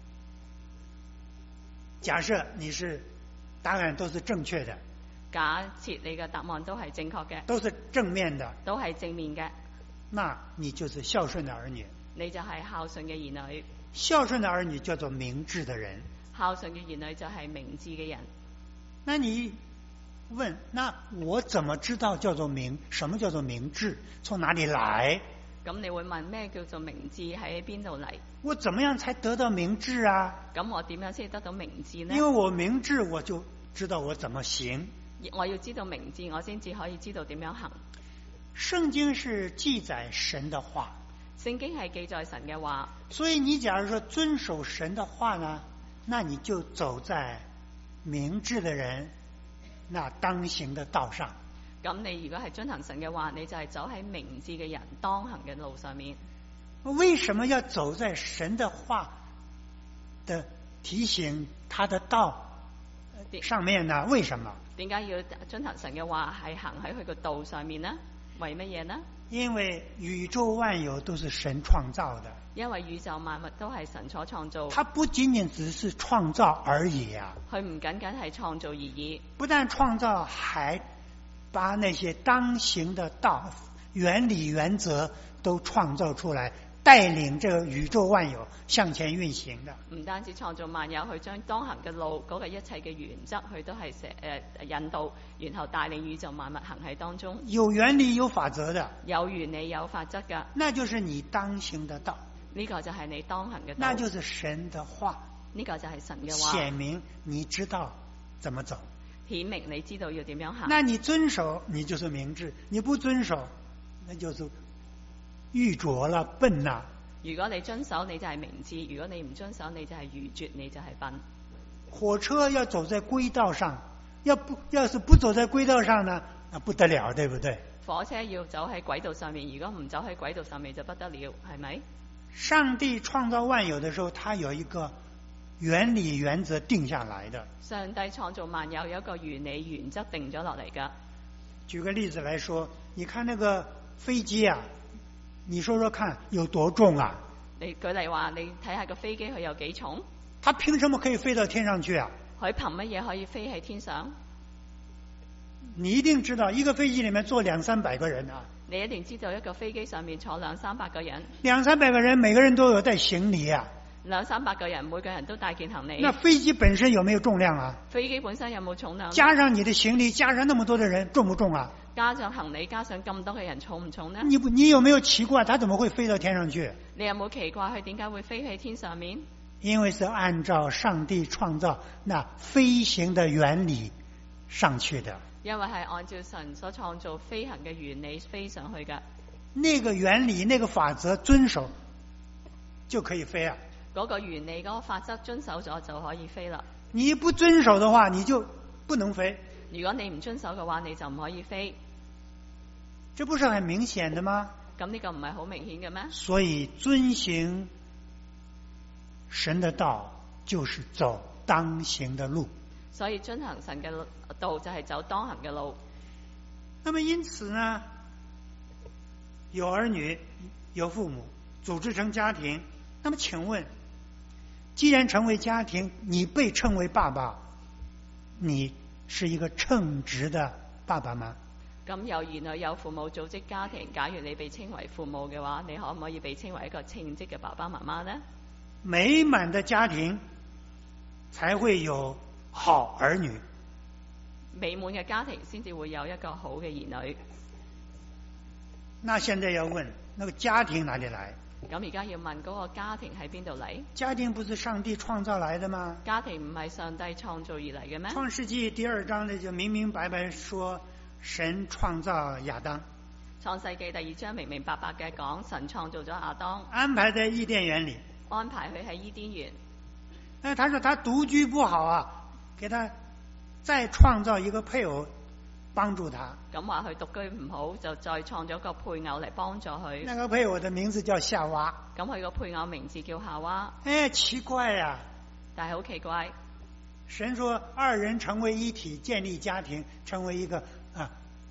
假設你是答案都是正確的， 假設你嘅答案都係正確嘅， 都是正面的， 都係正面嘅， 那你就是孝順的兒女。 你就係孝順嘅兒女。 孝順的兒女叫做明智的人。 孝順嘅兒女就係明智嘅人。 那你問，那我怎麼知道叫做明？什麼叫做明智？從哪裡來？ 咁你會問咩叫做明智？喺邊度嚟？ 我怎麼樣才得到明智啊？ 咁我點樣先得到明智呢？ 因為我明智，我就知道我怎麼行。 我要知道明智，我先至可以知道點樣行。 聖經是記載神的話， 聖經係記載神嘅話， 所以你假如說遵守神的話呢，那你就走在明智的人那當行的道上。 咁你如果係遵行神嘅話，你就係走喺明智嘅人當行嘅路上面。 為什麼要走在神的話的提醒他的道上面呢？為什麼？ 點解要遵行神嘅話係行喺佢個道上面呢？為乜嘢呢？ 因為宇宙萬有都是神創造的。 因為宇宙萬物都係神所創造。 它不僅僅只是創造而已啊！ 佢唔僅僅係創造而已。 不但創造，還把那些當行的道、原理、原則都創造出來，帶領這個宇宙萬有向前運行的。 唔單止創造萬有，佢將當行嘅路嗰個一切嘅原則，佢都係誒誒引導，然後帶領宇宙萬物行喺當中。 有原理有法則的， 有原理有法則㗎， 那就是你當行的道。 呢個就係你當行嘅道。 那就是神的話。 呢個就係神嘅話。 顯明你知道怎麼走。 顯明你知道要點樣行。 那你遵守，你就是明智；你不遵守，那就是愚拙了、笨啦。 如果你遵守，你就係明智；如果你唔遵守，你就係愚拙，你就係笨。 火車要走在軌道上，要不要是不走在軌道上呢？那不得了，對不對？ 火車要走喺軌道上面，如果唔走喺軌道上面就不得了，係咪？ 上帝創造萬有的時候，他有一個原理原則定下來的。 上帝創造萬有有一個原理原則定咗落嚟㗎。 舉個例子來說，你看那個飛機啊，你說說看有多重啊？ 你舉例話，你睇下個飛機佢有幾重？ 它憑什麼可以飛到天上去啊？ 佢憑乜嘢可以飛喺天上？ 你一定知道，一個飛機裏面坐兩三百個人啊。 你一定知道一個飛機上面坐兩三百個人。 兩三百個人，每個人都有帶行李啊。 兩三百個人，每個人都帶件行李。 那飛機本身有沒有重量啊？ 飛機本身有冇重量？ 加上你的行李，加上那麼多的人，重不重啊？ 加上行李，加上咁多嘅人，重唔重呢？ 你不，你有沒有奇怪，它怎麼會飛到天上去？ 你有冇奇怪佢點解會飛喺天上面？ 因為是按照上帝創造那飛行的原理上去的。 因為係按照神所創造飛行嘅原理飛上去嘅。 那個原理、那個法則遵守就可以飛啊。 嗰個原理、嗰個法則遵守咗就可以飛啦。 你不遵守的話，你就不能飛。 如果你唔遵守嘅話，你就唔可以飛。 這不是很明顯的嗎？ 咁呢個唔係好明顯嘅咩？ 所以遵行神的道就是走當行的路。 所以遵行神嘅道就係走當行嘅路。 那麼因此呢，有兒女，有父母，組織成家庭。那麼請問，既然成為家庭，你被稱為爸爸，你是一個稱職的爸爸嗎？ 咁有兒女有父母組織家庭，假如你被稱為父母嘅話，你可唔可以被稱為一個稱職嘅爸爸媽媽呢？ 美滿的家庭才會有好兒女。 美滿嘅家庭先至會有一個好嘅兒女。 那現在要問，那個家庭哪裡來？ 咁而家要問嗰個家庭喺邊度嚟？ 家庭不是上帝創造來的嗎？ 家庭唔係上帝創造而嚟嘅咩？創世紀第二章呢就明明白白說，神創造亞當。 創世紀第二章明明白白嘅講，神創造咗亞當， 安排在伊甸園裏， 安排佢喺伊甸園。 哎，他說他獨居不好啊，給他再創造一個配偶幫助他。 咁話佢獨居唔好，就再創咗個配偶嚟幫助佢。 那個配偶的名字叫夏娃。 咁佢個配偶名字叫夏娃。 哎，奇怪呀、啊！ 但係好奇怪， 神說二人成為一體，建立家庭，成為一個啊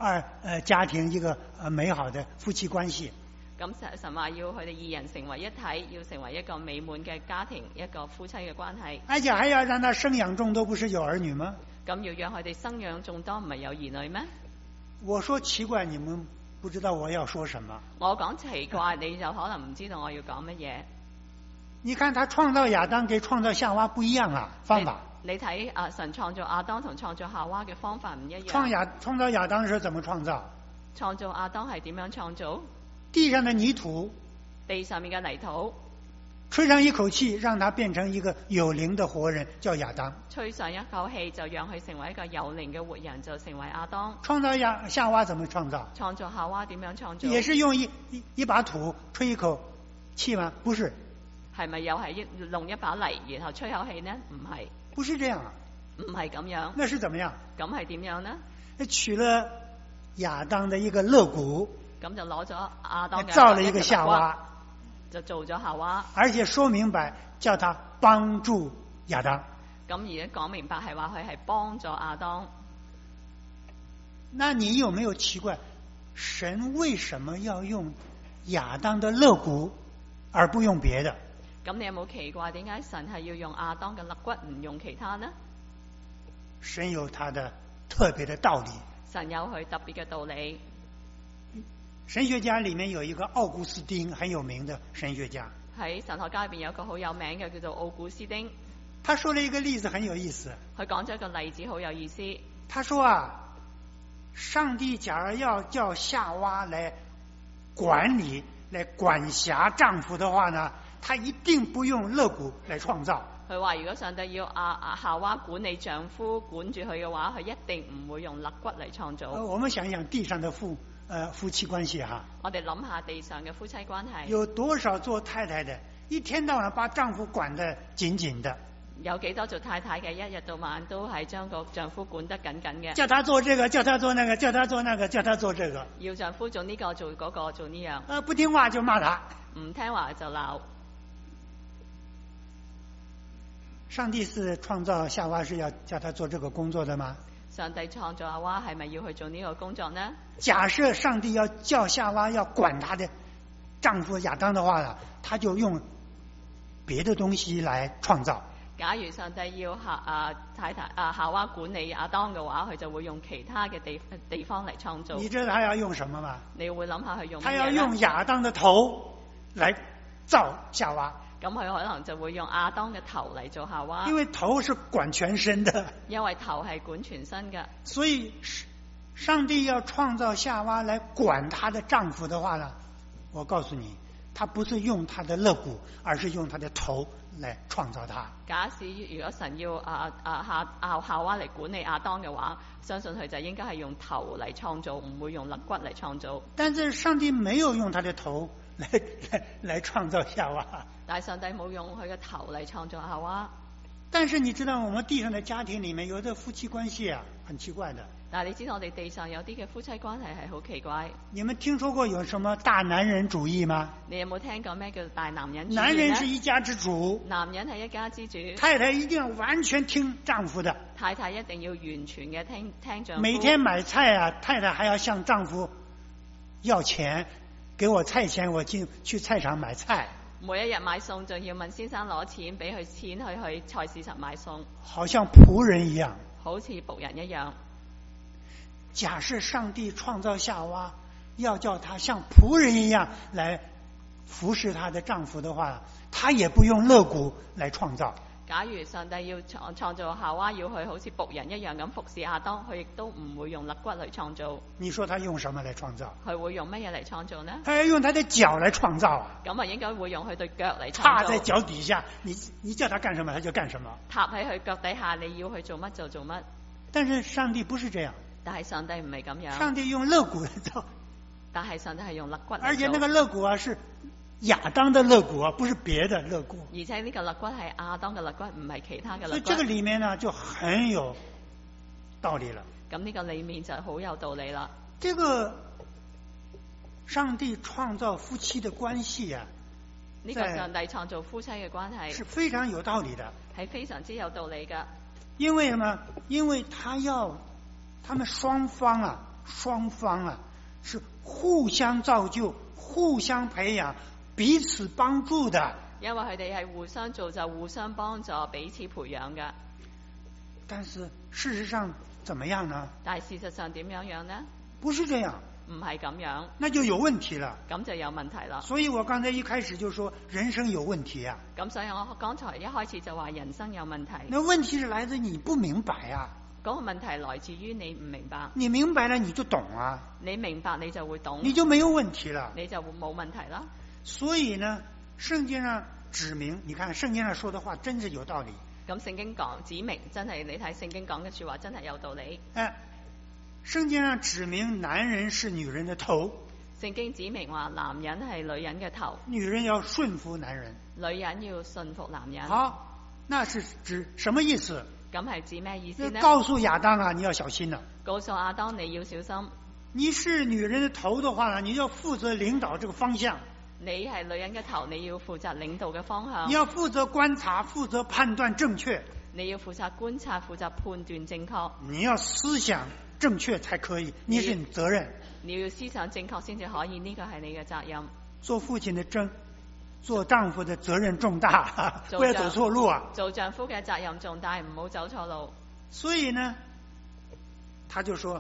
二呃家庭一个呃美好的夫妻關係。 咁神神話要佢哋二人成為一體，要成為一個美滿嘅家庭，一個夫妻嘅關係。 而且還要讓他生養眾多，不是有兒女嗎？ 咁要讓佢哋生養眾多，唔係有兒女咩？ 我說奇怪，你們不知道我要說什麼。 我講奇怪，你就可能唔知道我要講乜嘢。 你看他創造亞當跟創造夏娃不一樣啊，方法。 你睇啊，神創造亞當同創造夏娃嘅方法唔一樣。 創亞創造亞當是怎麼創造？ 創造亞當係點樣創造？ 地上的泥土， 地上面嘅泥土， 吹上一口氣，讓他變成一個有靈的活人，叫亞當。 吹上一口氣就讓佢成為一個有靈嘅活人，就成為亞當。 創造亞夏娃怎麼創造？ 創造夏娃點樣創造？ 也是用一一一把土吹一口氣嗎？不是。 係咪又係一弄一把泥，然後吹口氣呢？唔係。 不是這樣啊。 唔係咁樣。 那是怎麼樣？ 咁係點樣呢？ 取了亞當的一個肋骨。 咁就攞咗亞當嘅造了一個夏娃， 就做咗夏娃， 而且說明白叫他幫助亞當。 咁而家講明白係話佢係幫助亞當。 那你有沒有奇怪，神為什麼要用亞當的肋骨而不用別的？ 咁你有冇奇怪點解神係要用亞當嘅肋骨唔用其他呢？ 神有他的特別的道理。 神有佢特別嘅道理。 神學家裏面有一個奧古斯丁，很有名的神學家。 喺神學家裏邊有一個好有名嘅叫做奧古斯丁。 他說了一個例子很有意思。 佢講咗一個例子好有意思。 他說啊，上帝假如要叫夏娃來管理、來管轄丈夫的話呢，他一定不用肋骨來創造。 佢話如果上帝要阿阿夏娃管理丈夫、管住佢嘅話，佢一定唔會用肋骨嚟創造。 我們想想地上的父呃夫妻關係哈。 我哋諗下地上嘅夫妻關係。 有多少做太太的，一天到晚把丈夫管得緊緊的？ 有幾多做太太嘅，一日到晚都係將個丈夫管得緊緊嘅。 叫他做這個，叫他做那個，叫他做那個，叫他做這個。 要丈夫做呢個，做嗰個，做呢樣。 呃，不聽話就罵他。 唔聽話就鬧。 上帝是創造夏娃是要叫他做這個工作的嗎？ 上帝創造夏娃係咪要去做呢個工作呢？ 假設上帝要叫夏娃要管她的丈夫亞當的話呢，他就用別的東西來創造。 假如上帝要夏啊太太啊夏娃管理亞當嘅話，佢就會用其他嘅地地方嚟創造。 你知道他要用什麼嗎？ 你會諗下佢用乜嘢？ 他要用亞當的頭來造夏娃。 咁佢可能就會用亞當嘅頭嚟做夏娃。 因為頭是管全身的。 因為頭係管全身嘅。 所以上帝要創造夏娃來管她的丈夫的話呢，我告訴你，他不是用他的肋骨，而是用他的頭來創造他。 假使如果神要啊啊夏啊夏娃嚟管理亞當嘅話，相信佢就應該係用頭嚟創造，唔會用肋骨嚟創造。 但是上帝沒有用他的頭來來來創造夏娃。 但係上帝冇用佢嘅頭嚟創造夏娃。 但是你知道我們地上的家庭裏面有的夫妻關係啊，很奇怪的。 但係你知道我哋地上有啲嘅夫妻關係係好奇怪。 你們聽說過有什麼大男人主義嗎？ 你有冇聽過咩叫大男人主義呢？ 男人是一家之主， 男人係一家之主， 太太一定要完全聽丈夫的。 太太一定要完全嘅聽聽丈夫。 每天買菜啊，太太還要向丈夫要錢，給我菜錢，我進去菜場買菜。 每一日買餸，仲要問先生攞錢，俾佢錢去去菜市場買餸， 好像僕人一樣， 好似僕人一樣。 假設上帝創造夏娃，要叫她像僕人一樣來服侍她的丈夫的話，她也不用肋骨來創造。 假如上帝要創創造夏娃，要去好似僕人一樣咁服侍亞當，佢亦都唔會用肋骨嚟創造。 你說他用什麼來創造？ 佢會用乜嘢嚟創造呢？ 他要用他的腳來創造啊！ 咁啊，應該會用佢對腳嚟創造。 踏在腳底下，你你叫他幹什麼，他就幹什麼。 踏喺佢腳底下，你要去做乜就做乜。 但是上帝不是這樣。 但係上帝唔係咁樣。 上帝用肋骨嚟造。 但係上帝係用肋骨嚟做。 而且那個肋骨啊是亞當的肋骨啊，不是別的肋骨。 而且呢個肋骨係亞當嘅肋骨，唔係其他嘅肋骨。 所以這個裏面呢就很有道理了。 咁呢個裏面就好有道理啦。 這個上帝創造夫妻的關係啊， 呢個上帝創造夫妻嘅關係是非常有道理的， 係非常之有道理噶。 因為什麼？因為他要他們雙方啊双方啊是互相造就、互相培养、彼此幫助的。 因為佢哋係互相造就、互相幫助、彼此培養嘅。 但是事實上怎麼樣呢？ 但係事實上點樣樣呢？ 不是這樣， 唔係咁樣， 那就有問題了。 咁就有問題啦。 所以我剛才一開始就說人生有問題啊。 咁所以我剛才一開始就話人生有問題。 那問題是來自你不明白啊。 嗰個問題來自於你唔明白。 你明白了你就懂啊。 你明白你就會懂。 你就沒有問題了。 你就冇問題啦。 所以呢，聖經上指明，你看聖經上說的話真是有道理。 咁聖經講指明，真係你睇聖經講嘅說話真係有道理。 哎，聖經上指明男人是女人的頭。 聖經指明話男人係女人嘅頭， 女人要順服男人， 女人要順服男人。 好，那是指什麼意思？ 咁係指咩意思呢？ 告訴亞當啊，你要小心了。 告訴亞當你要小心。 你是女人的頭的話呢，你要負責領導這個方向。 你係女人嘅頭，你要負責領導嘅方向。 你要負責觀察，負責判斷正確。 你要負責觀察，負責判斷正確。 你要思想正確才可以，你是你責任。 你要思想正確先至可以，呢個係你嘅責任。 做父親的真，做丈夫的責任重大，不要走錯路啊！ 做丈夫嘅責任重大，唔好走錯路。 所以呢，他就說，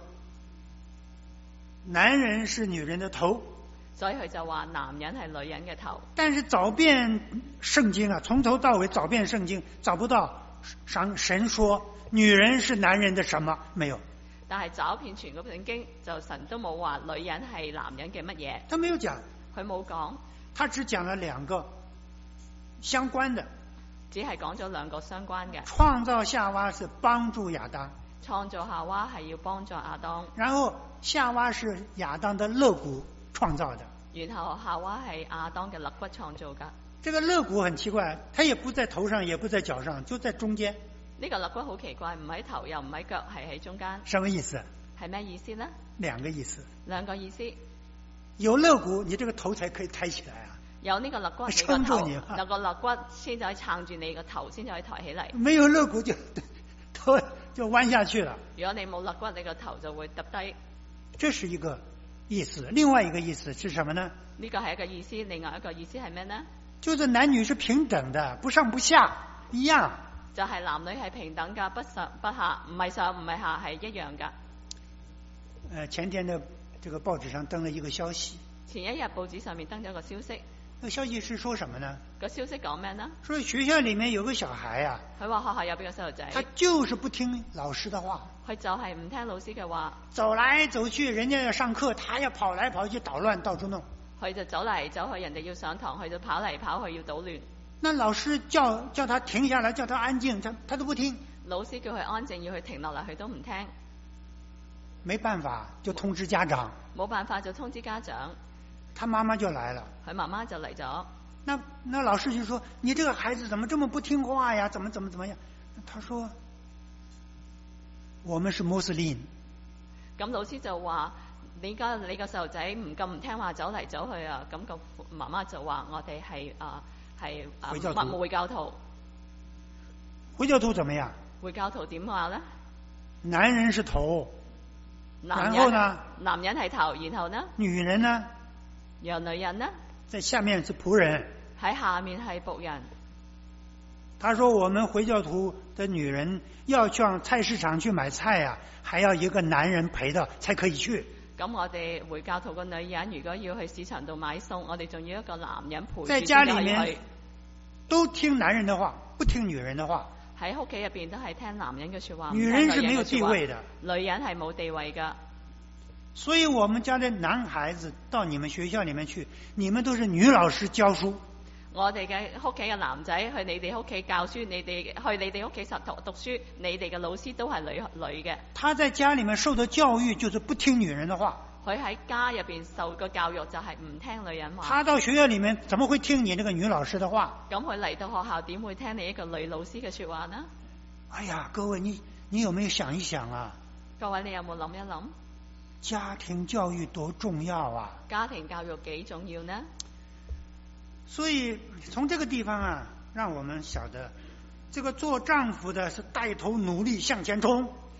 男人是女人的頭。 所以佢就話男人係女人嘅頭。 但是找遍聖經啊，從頭到尾找遍聖經，找不到神神說女人是男人的什麼，沒有。 但係找遍全個聖經，就神都冇話女人係男人嘅乜嘢。 他沒有講， 佢冇講， 他只講了兩個相關的， 只係講咗兩個相關嘅。 創造夏娃是幫助亞當， 創造夏娃係要幫助亞當。 然後夏娃是亞當的肋骨創造的， 然後夏娃係亞當嘅肋骨創造噶。 這個肋骨很奇怪，它也不在頭上，也不在腳上，就在中間。 呢個肋骨好奇怪，唔喺頭又唔喺腳，係喺中間。 什麼意思？ 係咩意思呢？ 兩個意思。 兩個意思。 有肋骨，你這個頭才可以抬起來啊。 有呢個肋骨， 撐住你， 有個肋骨先就可以撐住你個頭，先就可以抬起嚟。 沒有肋骨就頭就彎下去了。 如果你冇肋骨，你個頭就會揼低。 這是一個意思。另外一個意思是什麼呢？ 呢個係一個意思，另外一個意思係咩呢？ 就是男女是平等的，不上不下，一樣。 就係男女係平等噶，不上不下，唔係上唔係下，係一樣噶。 呃，前天的這個報紙上登了一個消息。 前一日報紙上面登咗個消息。 那個消息是說什麼呢？ 個消息講咩呢？ 說學校裏面有個小孩啊， 佢話學校有邊個細路仔， 他就是不聽老師的話， 佢就係唔聽老師嘅話， 走來走去，人家要上課，他要跑來跑去搗亂，到處弄。 佢就走嚟走去，人哋要上堂，佢就跑嚟跑去要搗亂。 那老師叫叫他停下來，叫他安靜，他他都不聽。 老師叫佢安靜，要佢停落嚟，佢都唔聽。 沒辦法，就通知家長。 冇辦法就通知家長。 他媽媽就來了， 佢媽媽就嚟咗。 那那老師就說：你這個孩子怎麼這麼不聽話呀？怎麼怎麼怎麼樣？他說：我們是穆斯林。 咁老師就話：你家你個細路仔唔咁唔聽話，走嚟走去啊！咁個媽媽就話：我哋係啊係啊回教徒。 回教徒怎麼樣？ 回教徒點話咧？ 男人是頭， 男人然後呢？ 男人係頭，然後呢？ 女人呢？ 有女人呢？ 在下面是僕人， 喺下面係僕人。 他說：我們回教徒的女人要去菜市場去買菜呀、啊，還要一個男人陪的才可以去。 咁我哋回教徒嘅女人如果要去市場度買餸，我哋仲要一個男人陪住。 在家裏面都聽男人的話，不聽女人的話。 喺屋企入邊都係聽男人嘅說話， 女人是沒有地位的。 女人係冇地位噶。 所以我們家的男孩子到你們學校裏面去，你們都是女老師教書。 我哋嘅屋企嘅男仔去你哋屋企教書，你哋去你哋屋企實讀讀書，你哋嘅老師都係女女嘅。 他在家裏面受的教育就是不聽女人的話。 佢喺家入邊受個教育就係唔聽女人話。 他到學校裏面怎麼會聽你那個女老師的話？ 咁佢嚟到學校點會聽你一個女老師嘅說話呢？ 哎呀，各位，你你有沒有想一想啊？ 各位，你有冇諗一諗？ 家庭教育多重要啊！ 家庭教育幾重要呢？ 所以從這個地方啊，讓我們曉得，這個做丈夫的是帶頭努力向前衝。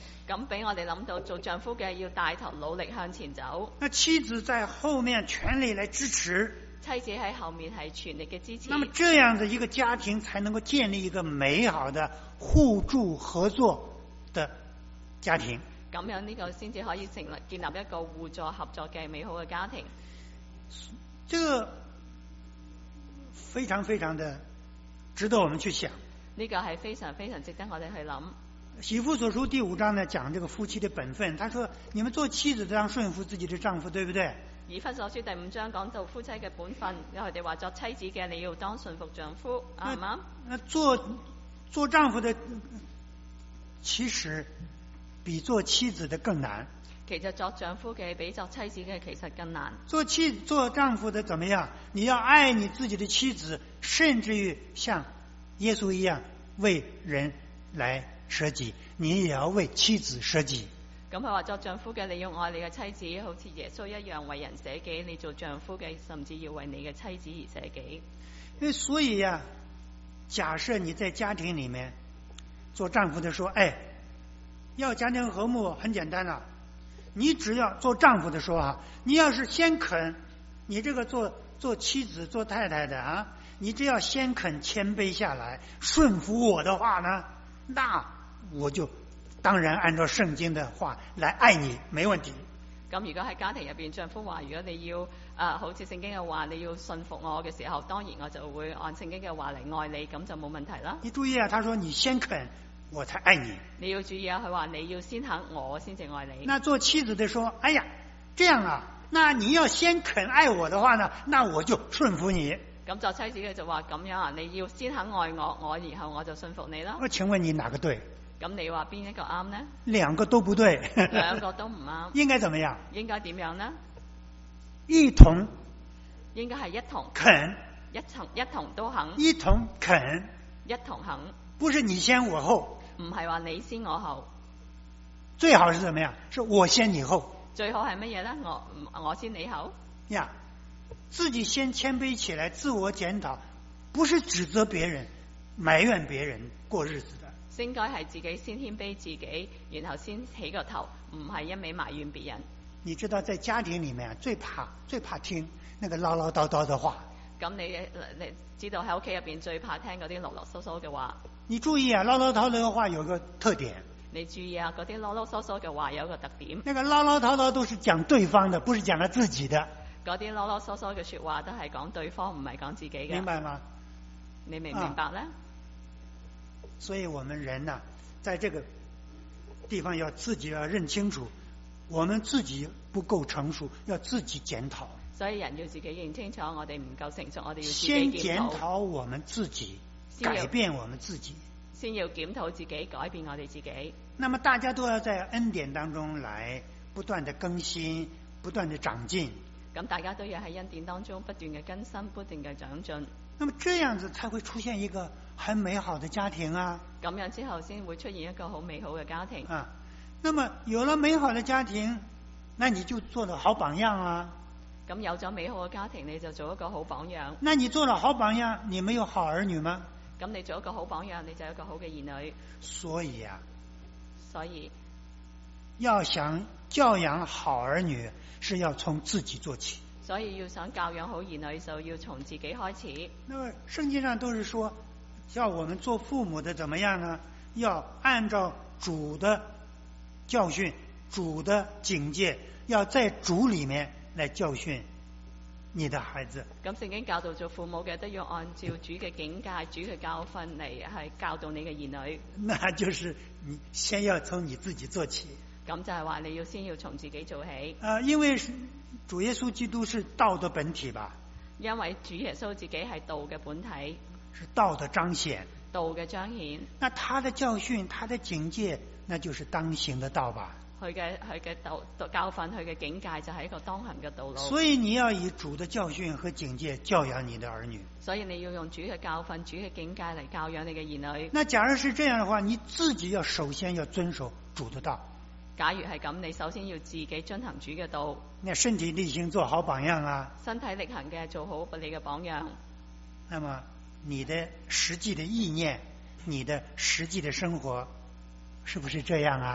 咁俾我哋諗到做丈夫嘅要帶頭努力向前走， 那妻子在後面全力來支持， 妻子喺後面係全力嘅支持。 那麼這樣的一個家庭才能夠建立一個美好的互助合作的家庭。 咁樣呢個先至可以成立建立一個互助合作嘅美好嘅家庭。 這個非常非常的值得我們去想。 呢個係非常非常值得我哋去諗。 以弗所書第五章呢，講這個夫妻的本分，他說你們做妻子的當順服自己的丈夫，對不對？ 以弗所書第五章講到夫妻嘅本分，因為佢哋話作妻子嘅你要當順服丈夫，啱唔啱？ 那做做丈夫的其實比做妻子的更難。 其實作丈夫嘅比作妻子嘅其實更難。 做妻做丈夫的怎麼樣？你要愛你自己的妻子，甚至於像耶穌一樣為人來捨己，你也要為妻子捨己。 咁佢話作丈夫嘅你要愛你嘅妻子，好似耶穌一樣為人捨己。你做丈夫嘅甚至要為你嘅妻子而捨己。 所以呀、啊，假設你在家庭裏面做丈夫的說，哎，要家庭和睦很簡單啊，你只要做丈夫的說啊，你要是先肯，你這個做做妻子做太太的啊，你只要先肯謙卑下來順服我的話呢，那我就當然按照聖經的話來愛你，沒問題。 咁如果喺家庭入邊，丈夫話如果你要誒、呃、好似聖經嘅話，你要信服我嘅時候，當然我就會按聖經嘅話嚟愛你，咁就冇問題啦。 你注意啊，他說你先肯我才愛你。 你要注意啊，佢話你要先肯我先至愛你。 那做妻子的說，哎呀，這樣啊，那你要先肯愛我的話呢，那我就順服你。 咁做妻子嘅就話咁樣啊，你要先肯愛我，我然後我就信服你啦。 我請問你哪個對？ 咁你話邊一個啱呢？ 兩個都不對。 兩個都唔啱。 應該怎麼樣？ 應該點樣呢？ 一同。 應該係一同肯。 一同一同都肯。 一同肯。 一同肯。 不是你先我後。 唔係話你先我後。 最好是怎麼樣？是我先你後。 最好係乜嘢呢？我我先你後。 呀，自己先謙卑起來，自我檢討，不是指責別人、埋怨別人過日子的。 應該係自己先謙卑自己，然後先起個頭，唔係一味埋怨別人。 你知道在家庭裏面最怕最怕聽那個嘮嘮叨叨的話。 咁你你知道喺屋企入邊最怕聽嗰啲囉囉嗦嗦嘅話。 你注意啊，嘮嘮叨叨的話有個特點。 你注意啊，嗰啲囉囉嗦嗦嘅話有個特點。 那個嘮嘮叨叨都是講對方的，不是講他自己的。 嗰啲囉囉嗦嗦嘅說話都係講對方，唔係講自己嘅。 明白嗎？ 你明唔明白呢？啊， 所以我們人呢、啊，在這個地方要自己要認清楚，我們自己不夠成熟，要自己檢討。 所以人要自己認清楚，我哋唔夠成熟，我哋要自己先檢討。 檢討我們自己，改變我們自己。 先要檢討自己，改變我哋自己。 那麼大家都要在恩典當中來不斷的更新，不斷的長進。 咁大家都要喺恩典當中不斷嘅更新，不斷嘅長進。 那麼這樣子才會出現一個很美好的家庭啊！ 咁樣之後先會出現一個好美好嘅家庭啊。那麼有了美好的家庭，那你就做了好榜樣啊！ 咁有咗美好嘅家庭，你就做一個好榜樣。 那你做了好榜樣，你沒有好兒女嗎？ 咁你做一個好榜樣，你就有一個好嘅兒女。 所以啊， 所以要想教養好兒女，是要從自己做起。 所以要想教養好兒女，就要從自己開始。 那麼聖經上都是說，叫我們做父母的怎麼樣呢？要按照主的教訓、主的警戒，要在主裏面來教訓你的孩子。 咁聖經教導做父母嘅都要按照主嘅警戒、主嘅教訓嚟係教導你嘅兒女。 那就是你先要從你自己做起。 咁就係話你要先要從自己做起。 啊、呃，因為主耶穌基督是道的本體吧？ 因為主耶穌自己係道嘅本體， 是道的彰顯。 道嘅彰顯。 那他的教訓、他的警戒，那就是當行的道吧？ 佢嘅佢嘅道教訓，佢嘅境界就係一個當行嘅道路。 所以你要以主的教訓和警戒教養你的兒女。 所以你要用主嘅教訓、主嘅境界嚟教養你嘅兒女。 那假如是這樣的話，你自己要首先要遵守主的道。 假如係咁，你首先要自己遵行主嘅道。 那身體力行做好榜樣啊！ 身體力行嘅做好你嘅榜樣。 那麼你的實際的意念，你的實際的生活，是不是這樣啊？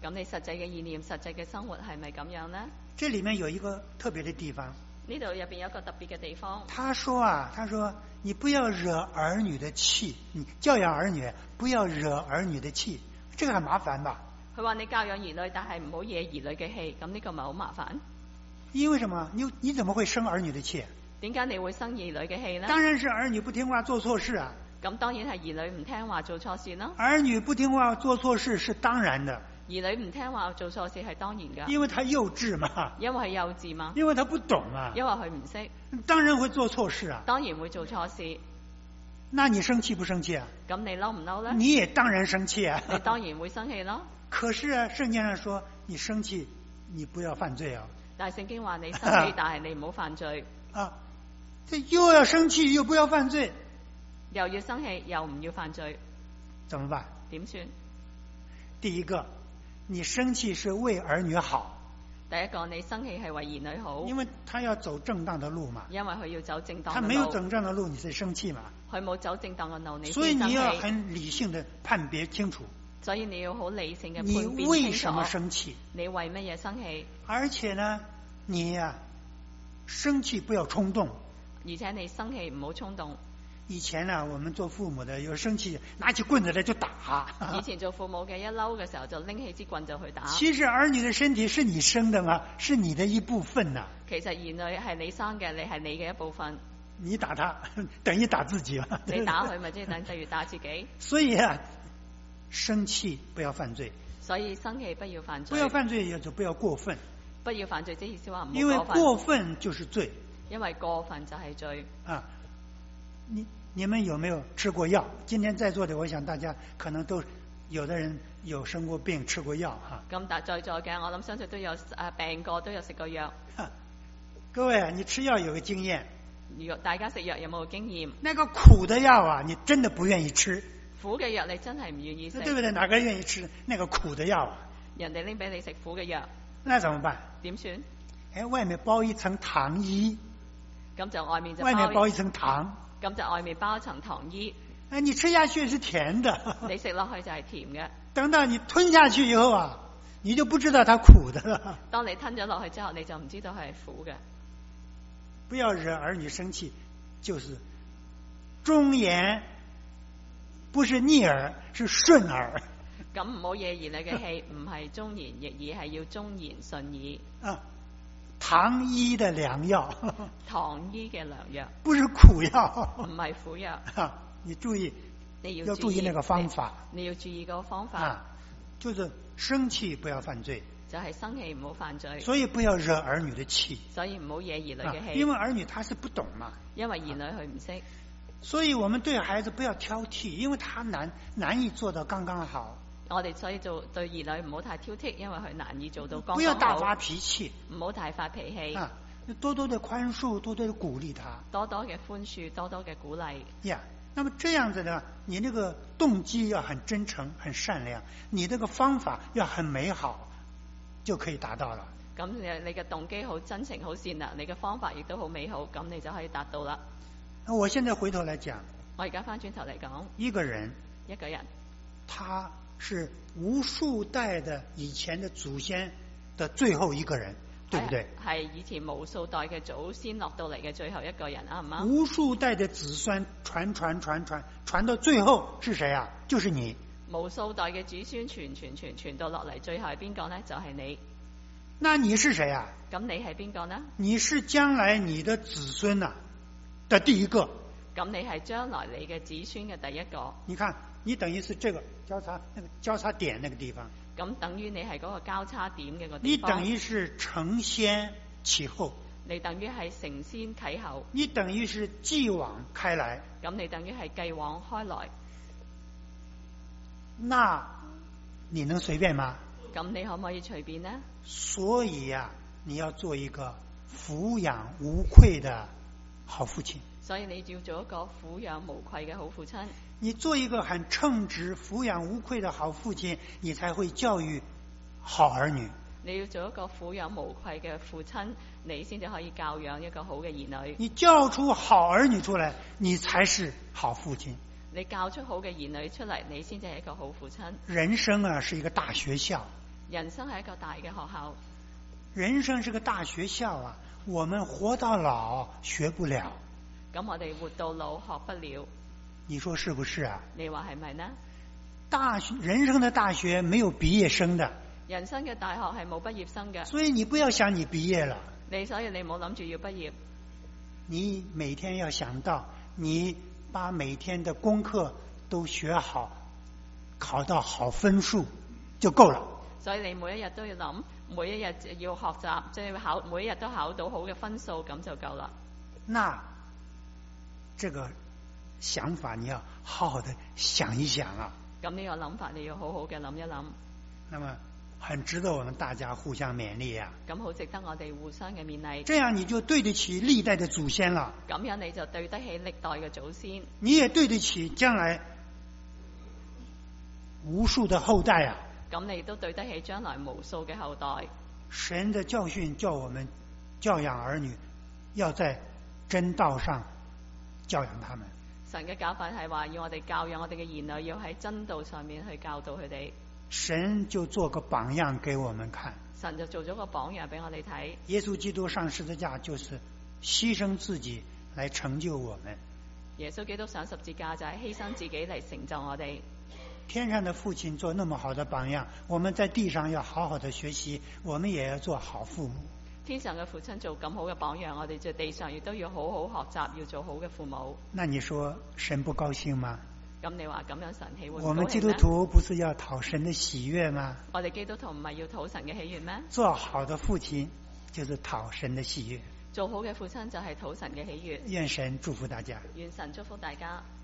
咁你實際嘅意念、實際嘅生活係咪咁樣呢？ 這裡面有一個特別的地方， 呢度入邊有一個特別嘅地方。 他說啊，他說你不要惹兒女的氣，你教養兒女不要惹兒女的氣，這個很麻煩吧？ 佢話你教養兒女，但係唔好惹兒女嘅氣，咁呢個咪好麻煩？ 因為什麼？你你怎麼會生兒女的氣？ 點解你會生兒女嘅氣呢？ 當然是兒女不聽話做錯事啊。 咁當然係兒女唔聽話做錯事咯。 兒女不聽話做錯事是當然的。 兒女唔聽話做錯事係當然噶。 因為他幼稚嘛。 因為係幼稚嘛。 因為他不懂啊。 因為佢唔識。 當然會做錯事啊。 當然會做錯事。 那你生氣不生氣啊？ 咁你嬲唔嬲呢？ 你也當然生氣啊。 你當然會生氣咯。 可是啊，聖經上說你生氣，你不要犯罪啊。 但係聖經話你生氣，但係你唔好犯罪啊。這又要生氣，又不要犯罪， 又要生氣，又唔要犯罪， 怎麼辦？ 點算？ 第一個，你生氣是為兒女好。 第一個，你生氣係為兒女好， 因為他要走正當的路嘛。 因為佢要走正當嘅路。 他沒有正當的路，你才生氣嘛。 佢冇走正當嘅路，你先生氣。 所以你要很理性的判別清楚。 所以你要好理性嘅判別清楚。 你為什麼生氣？ 你為乜嘢生氣？ 而且呢，你呀、啊，生氣不要衝動。 而且你生氣唔好衝動。 以前呢，我們做父母的有生氣拿起棍子來就打。 以前做父母嘅一嬲嘅時候就拎起支棍就去打。 其實兒女的身體是你生的嗎？是你的一部分啊。 其實兒女係你生嘅，你係你嘅一部分。 你打他，等於打自己嘛。 你打佢咪即係等等於打自己。 所以啊，生氣不要犯罪。 所以生氣不要犯罪。 不要犯罪也就不要過分。 不要犯罪，即意思話唔好過分。 因為過分就是罪。 因為過分就係罪啊！你你們有沒有吃過藥？今天在座的，我想大家可能都有的人有生過病，吃過藥哈。 咁但在座嘅，我諗相信都有誒病過，都有食過藥。 各位，你吃藥有個經驗。 如果大家食藥有冇經驗？ 那個苦的藥啊，你真的不願意吃。 苦嘅藥你真係唔願意食。 對不對？哪個願意吃那個苦的藥啊？ 人哋拎俾你食苦嘅藥， 那怎麼辦？ 點算？ 哎，外面包一層糖衣。 咁就外面就包外面包一層糖， 咁就外面包一層糖衣。 哎，你吃下去是甜的， 你食落去就係甜嘅。 等到你吞下去以後啊，你就不知道它苦的了。 當你吞咗落去之後，你就唔知道係苦嘅。 不要惹兒女生氣，就是忠言，不是逆耳，是順耳。 咁唔好惹兒女嘅氣，唔係忠言逆耳，係要忠言順耳。 啊。糖衣的良藥， 糖衣嘅良藥， 不是苦藥， 唔係苦藥。 你注意， 你要要注意那個方法。 你要注意嗰個方法， 啊，就是生氣不要犯罪， 就係生氣唔好犯罪。 所以不要惹兒女的氣， 所以唔好惹兒女嘅氣， 啊，因為兒女他是不懂嘛。 因為兒女佢唔識， 所以我們對孩子不要挑剔，因為他難難以做到剛剛好。 我哋所以做對兒女唔好太挑剔，因為佢難以做到剛剛好。 不要大發脾氣， 唔好太發脾氣。 啊，多多的寬恕，多多的鼓勵他， 多多嘅寬恕，多多嘅鼓勵。 呀，那麼這樣子呢，你那個動機要很真誠、很善良，你這個方法要很美好，就可以達到了。 咁你你嘅動機好真誠、好善良，你嘅方法亦都好美好，咁你就可以達到啦。 我現在回頭來講， 我而家翻轉頭嚟講， 一個人， 一個人， 他是無數代的以前的祖先的最後一個人，對不對？ 係以前無數代嘅祖先落到嚟嘅最後一個人，啱唔啱？ 無數代的子孫傳傳傳傳傳到最後是誰啊？就是你。 無數代嘅子孫傳傳傳傳到落嚟，最後係邊個呢？就係你。 那你是誰啊？ 咁你係邊個呢？ 你是將來你的子孫啊的第一個。 咁你係將來你嘅子孫嘅第一個。 你看，你等於是這個交叉那個交叉點那個地方。 咁等於你係嗰個交叉點嘅個地方。 你等於是承先啟後。 你等於係承先啟後。 你等於是繼往開來。 咁你等於係繼往開來。 那你能隨便嗎？ 咁你可唔可以隨便呢？ 所以呀、啊，你要做一個撫養無愧的好父親。 所以你要做一個撫養無愧嘅好父親。 你做一個很稱職、撫養無愧的好父親，你才會教育好兒女。 你要做一個撫養無愧嘅父親，你先至可以教養一個好嘅兒女。 你教出好兒女出來，你才是好父親。 你教出好嘅兒女出嚟，你先至係一個好父親。 人生啊，是一個大學校。 人生係一個大嘅學校， 人生是個大學校啊！我們活到老學不了， 咁我哋活到老學不了， 你說是不是啊？ 你話係咪呢？ 大學人生的大學沒有畢業生的， 人生嘅大學係冇畢業生嘅， 所以你不要想你畢業了， 你所以你冇諗住要畢業， 你每天要想到你把每天的功課都學好，考到好分數就夠了。 所以你每一日都要諗，每一日要學習，即係考，每一日都考到好嘅分數，咁就夠啦。 那這個想法你要好好的想一想啊。 咁呢個諗法你要好好嘅諗一諗。 那麼很值得我們大家互相勉勵啊。 咁好值得我哋互相嘅勉勵。 這樣你就對得起歷代的祖先了。 咁樣你就對得起歷代嘅祖先。 你也對得起將來無數的後代啊。 咁你都對得起將來無數嘅後代。 神的教訓叫我們教養兒女，要在真道上教養他們。 神嘅教訓係話要我哋教養我哋嘅兒女，要喺真道上面去教導佢哋。 神就做個榜樣給我們看。 神就做咗個榜樣俾我哋睇。 耶穌基督上十字架就是犧牲自己來成就我們。 耶穌基督上十字架就係犧牲自己嚟成就我哋。 天上的父親做那麼好的榜樣，我們在地上要好好的學習，我們也要做好父母。 天上嘅父親做咁好嘅榜樣，我哋在地上亦都要好好學習，要做好嘅父母。 那你說神不高興嗎？ 咁你話咁樣神喜會唔高興咩？ 我們基督徒不是要討神的喜悅嗎？ 我哋基督徒唔係要討神嘅喜悅咩？ 做好的父親就是討神的喜悅。 做好嘅父親就係討神嘅喜悅。 願神祝福大家。 願神祝福大家。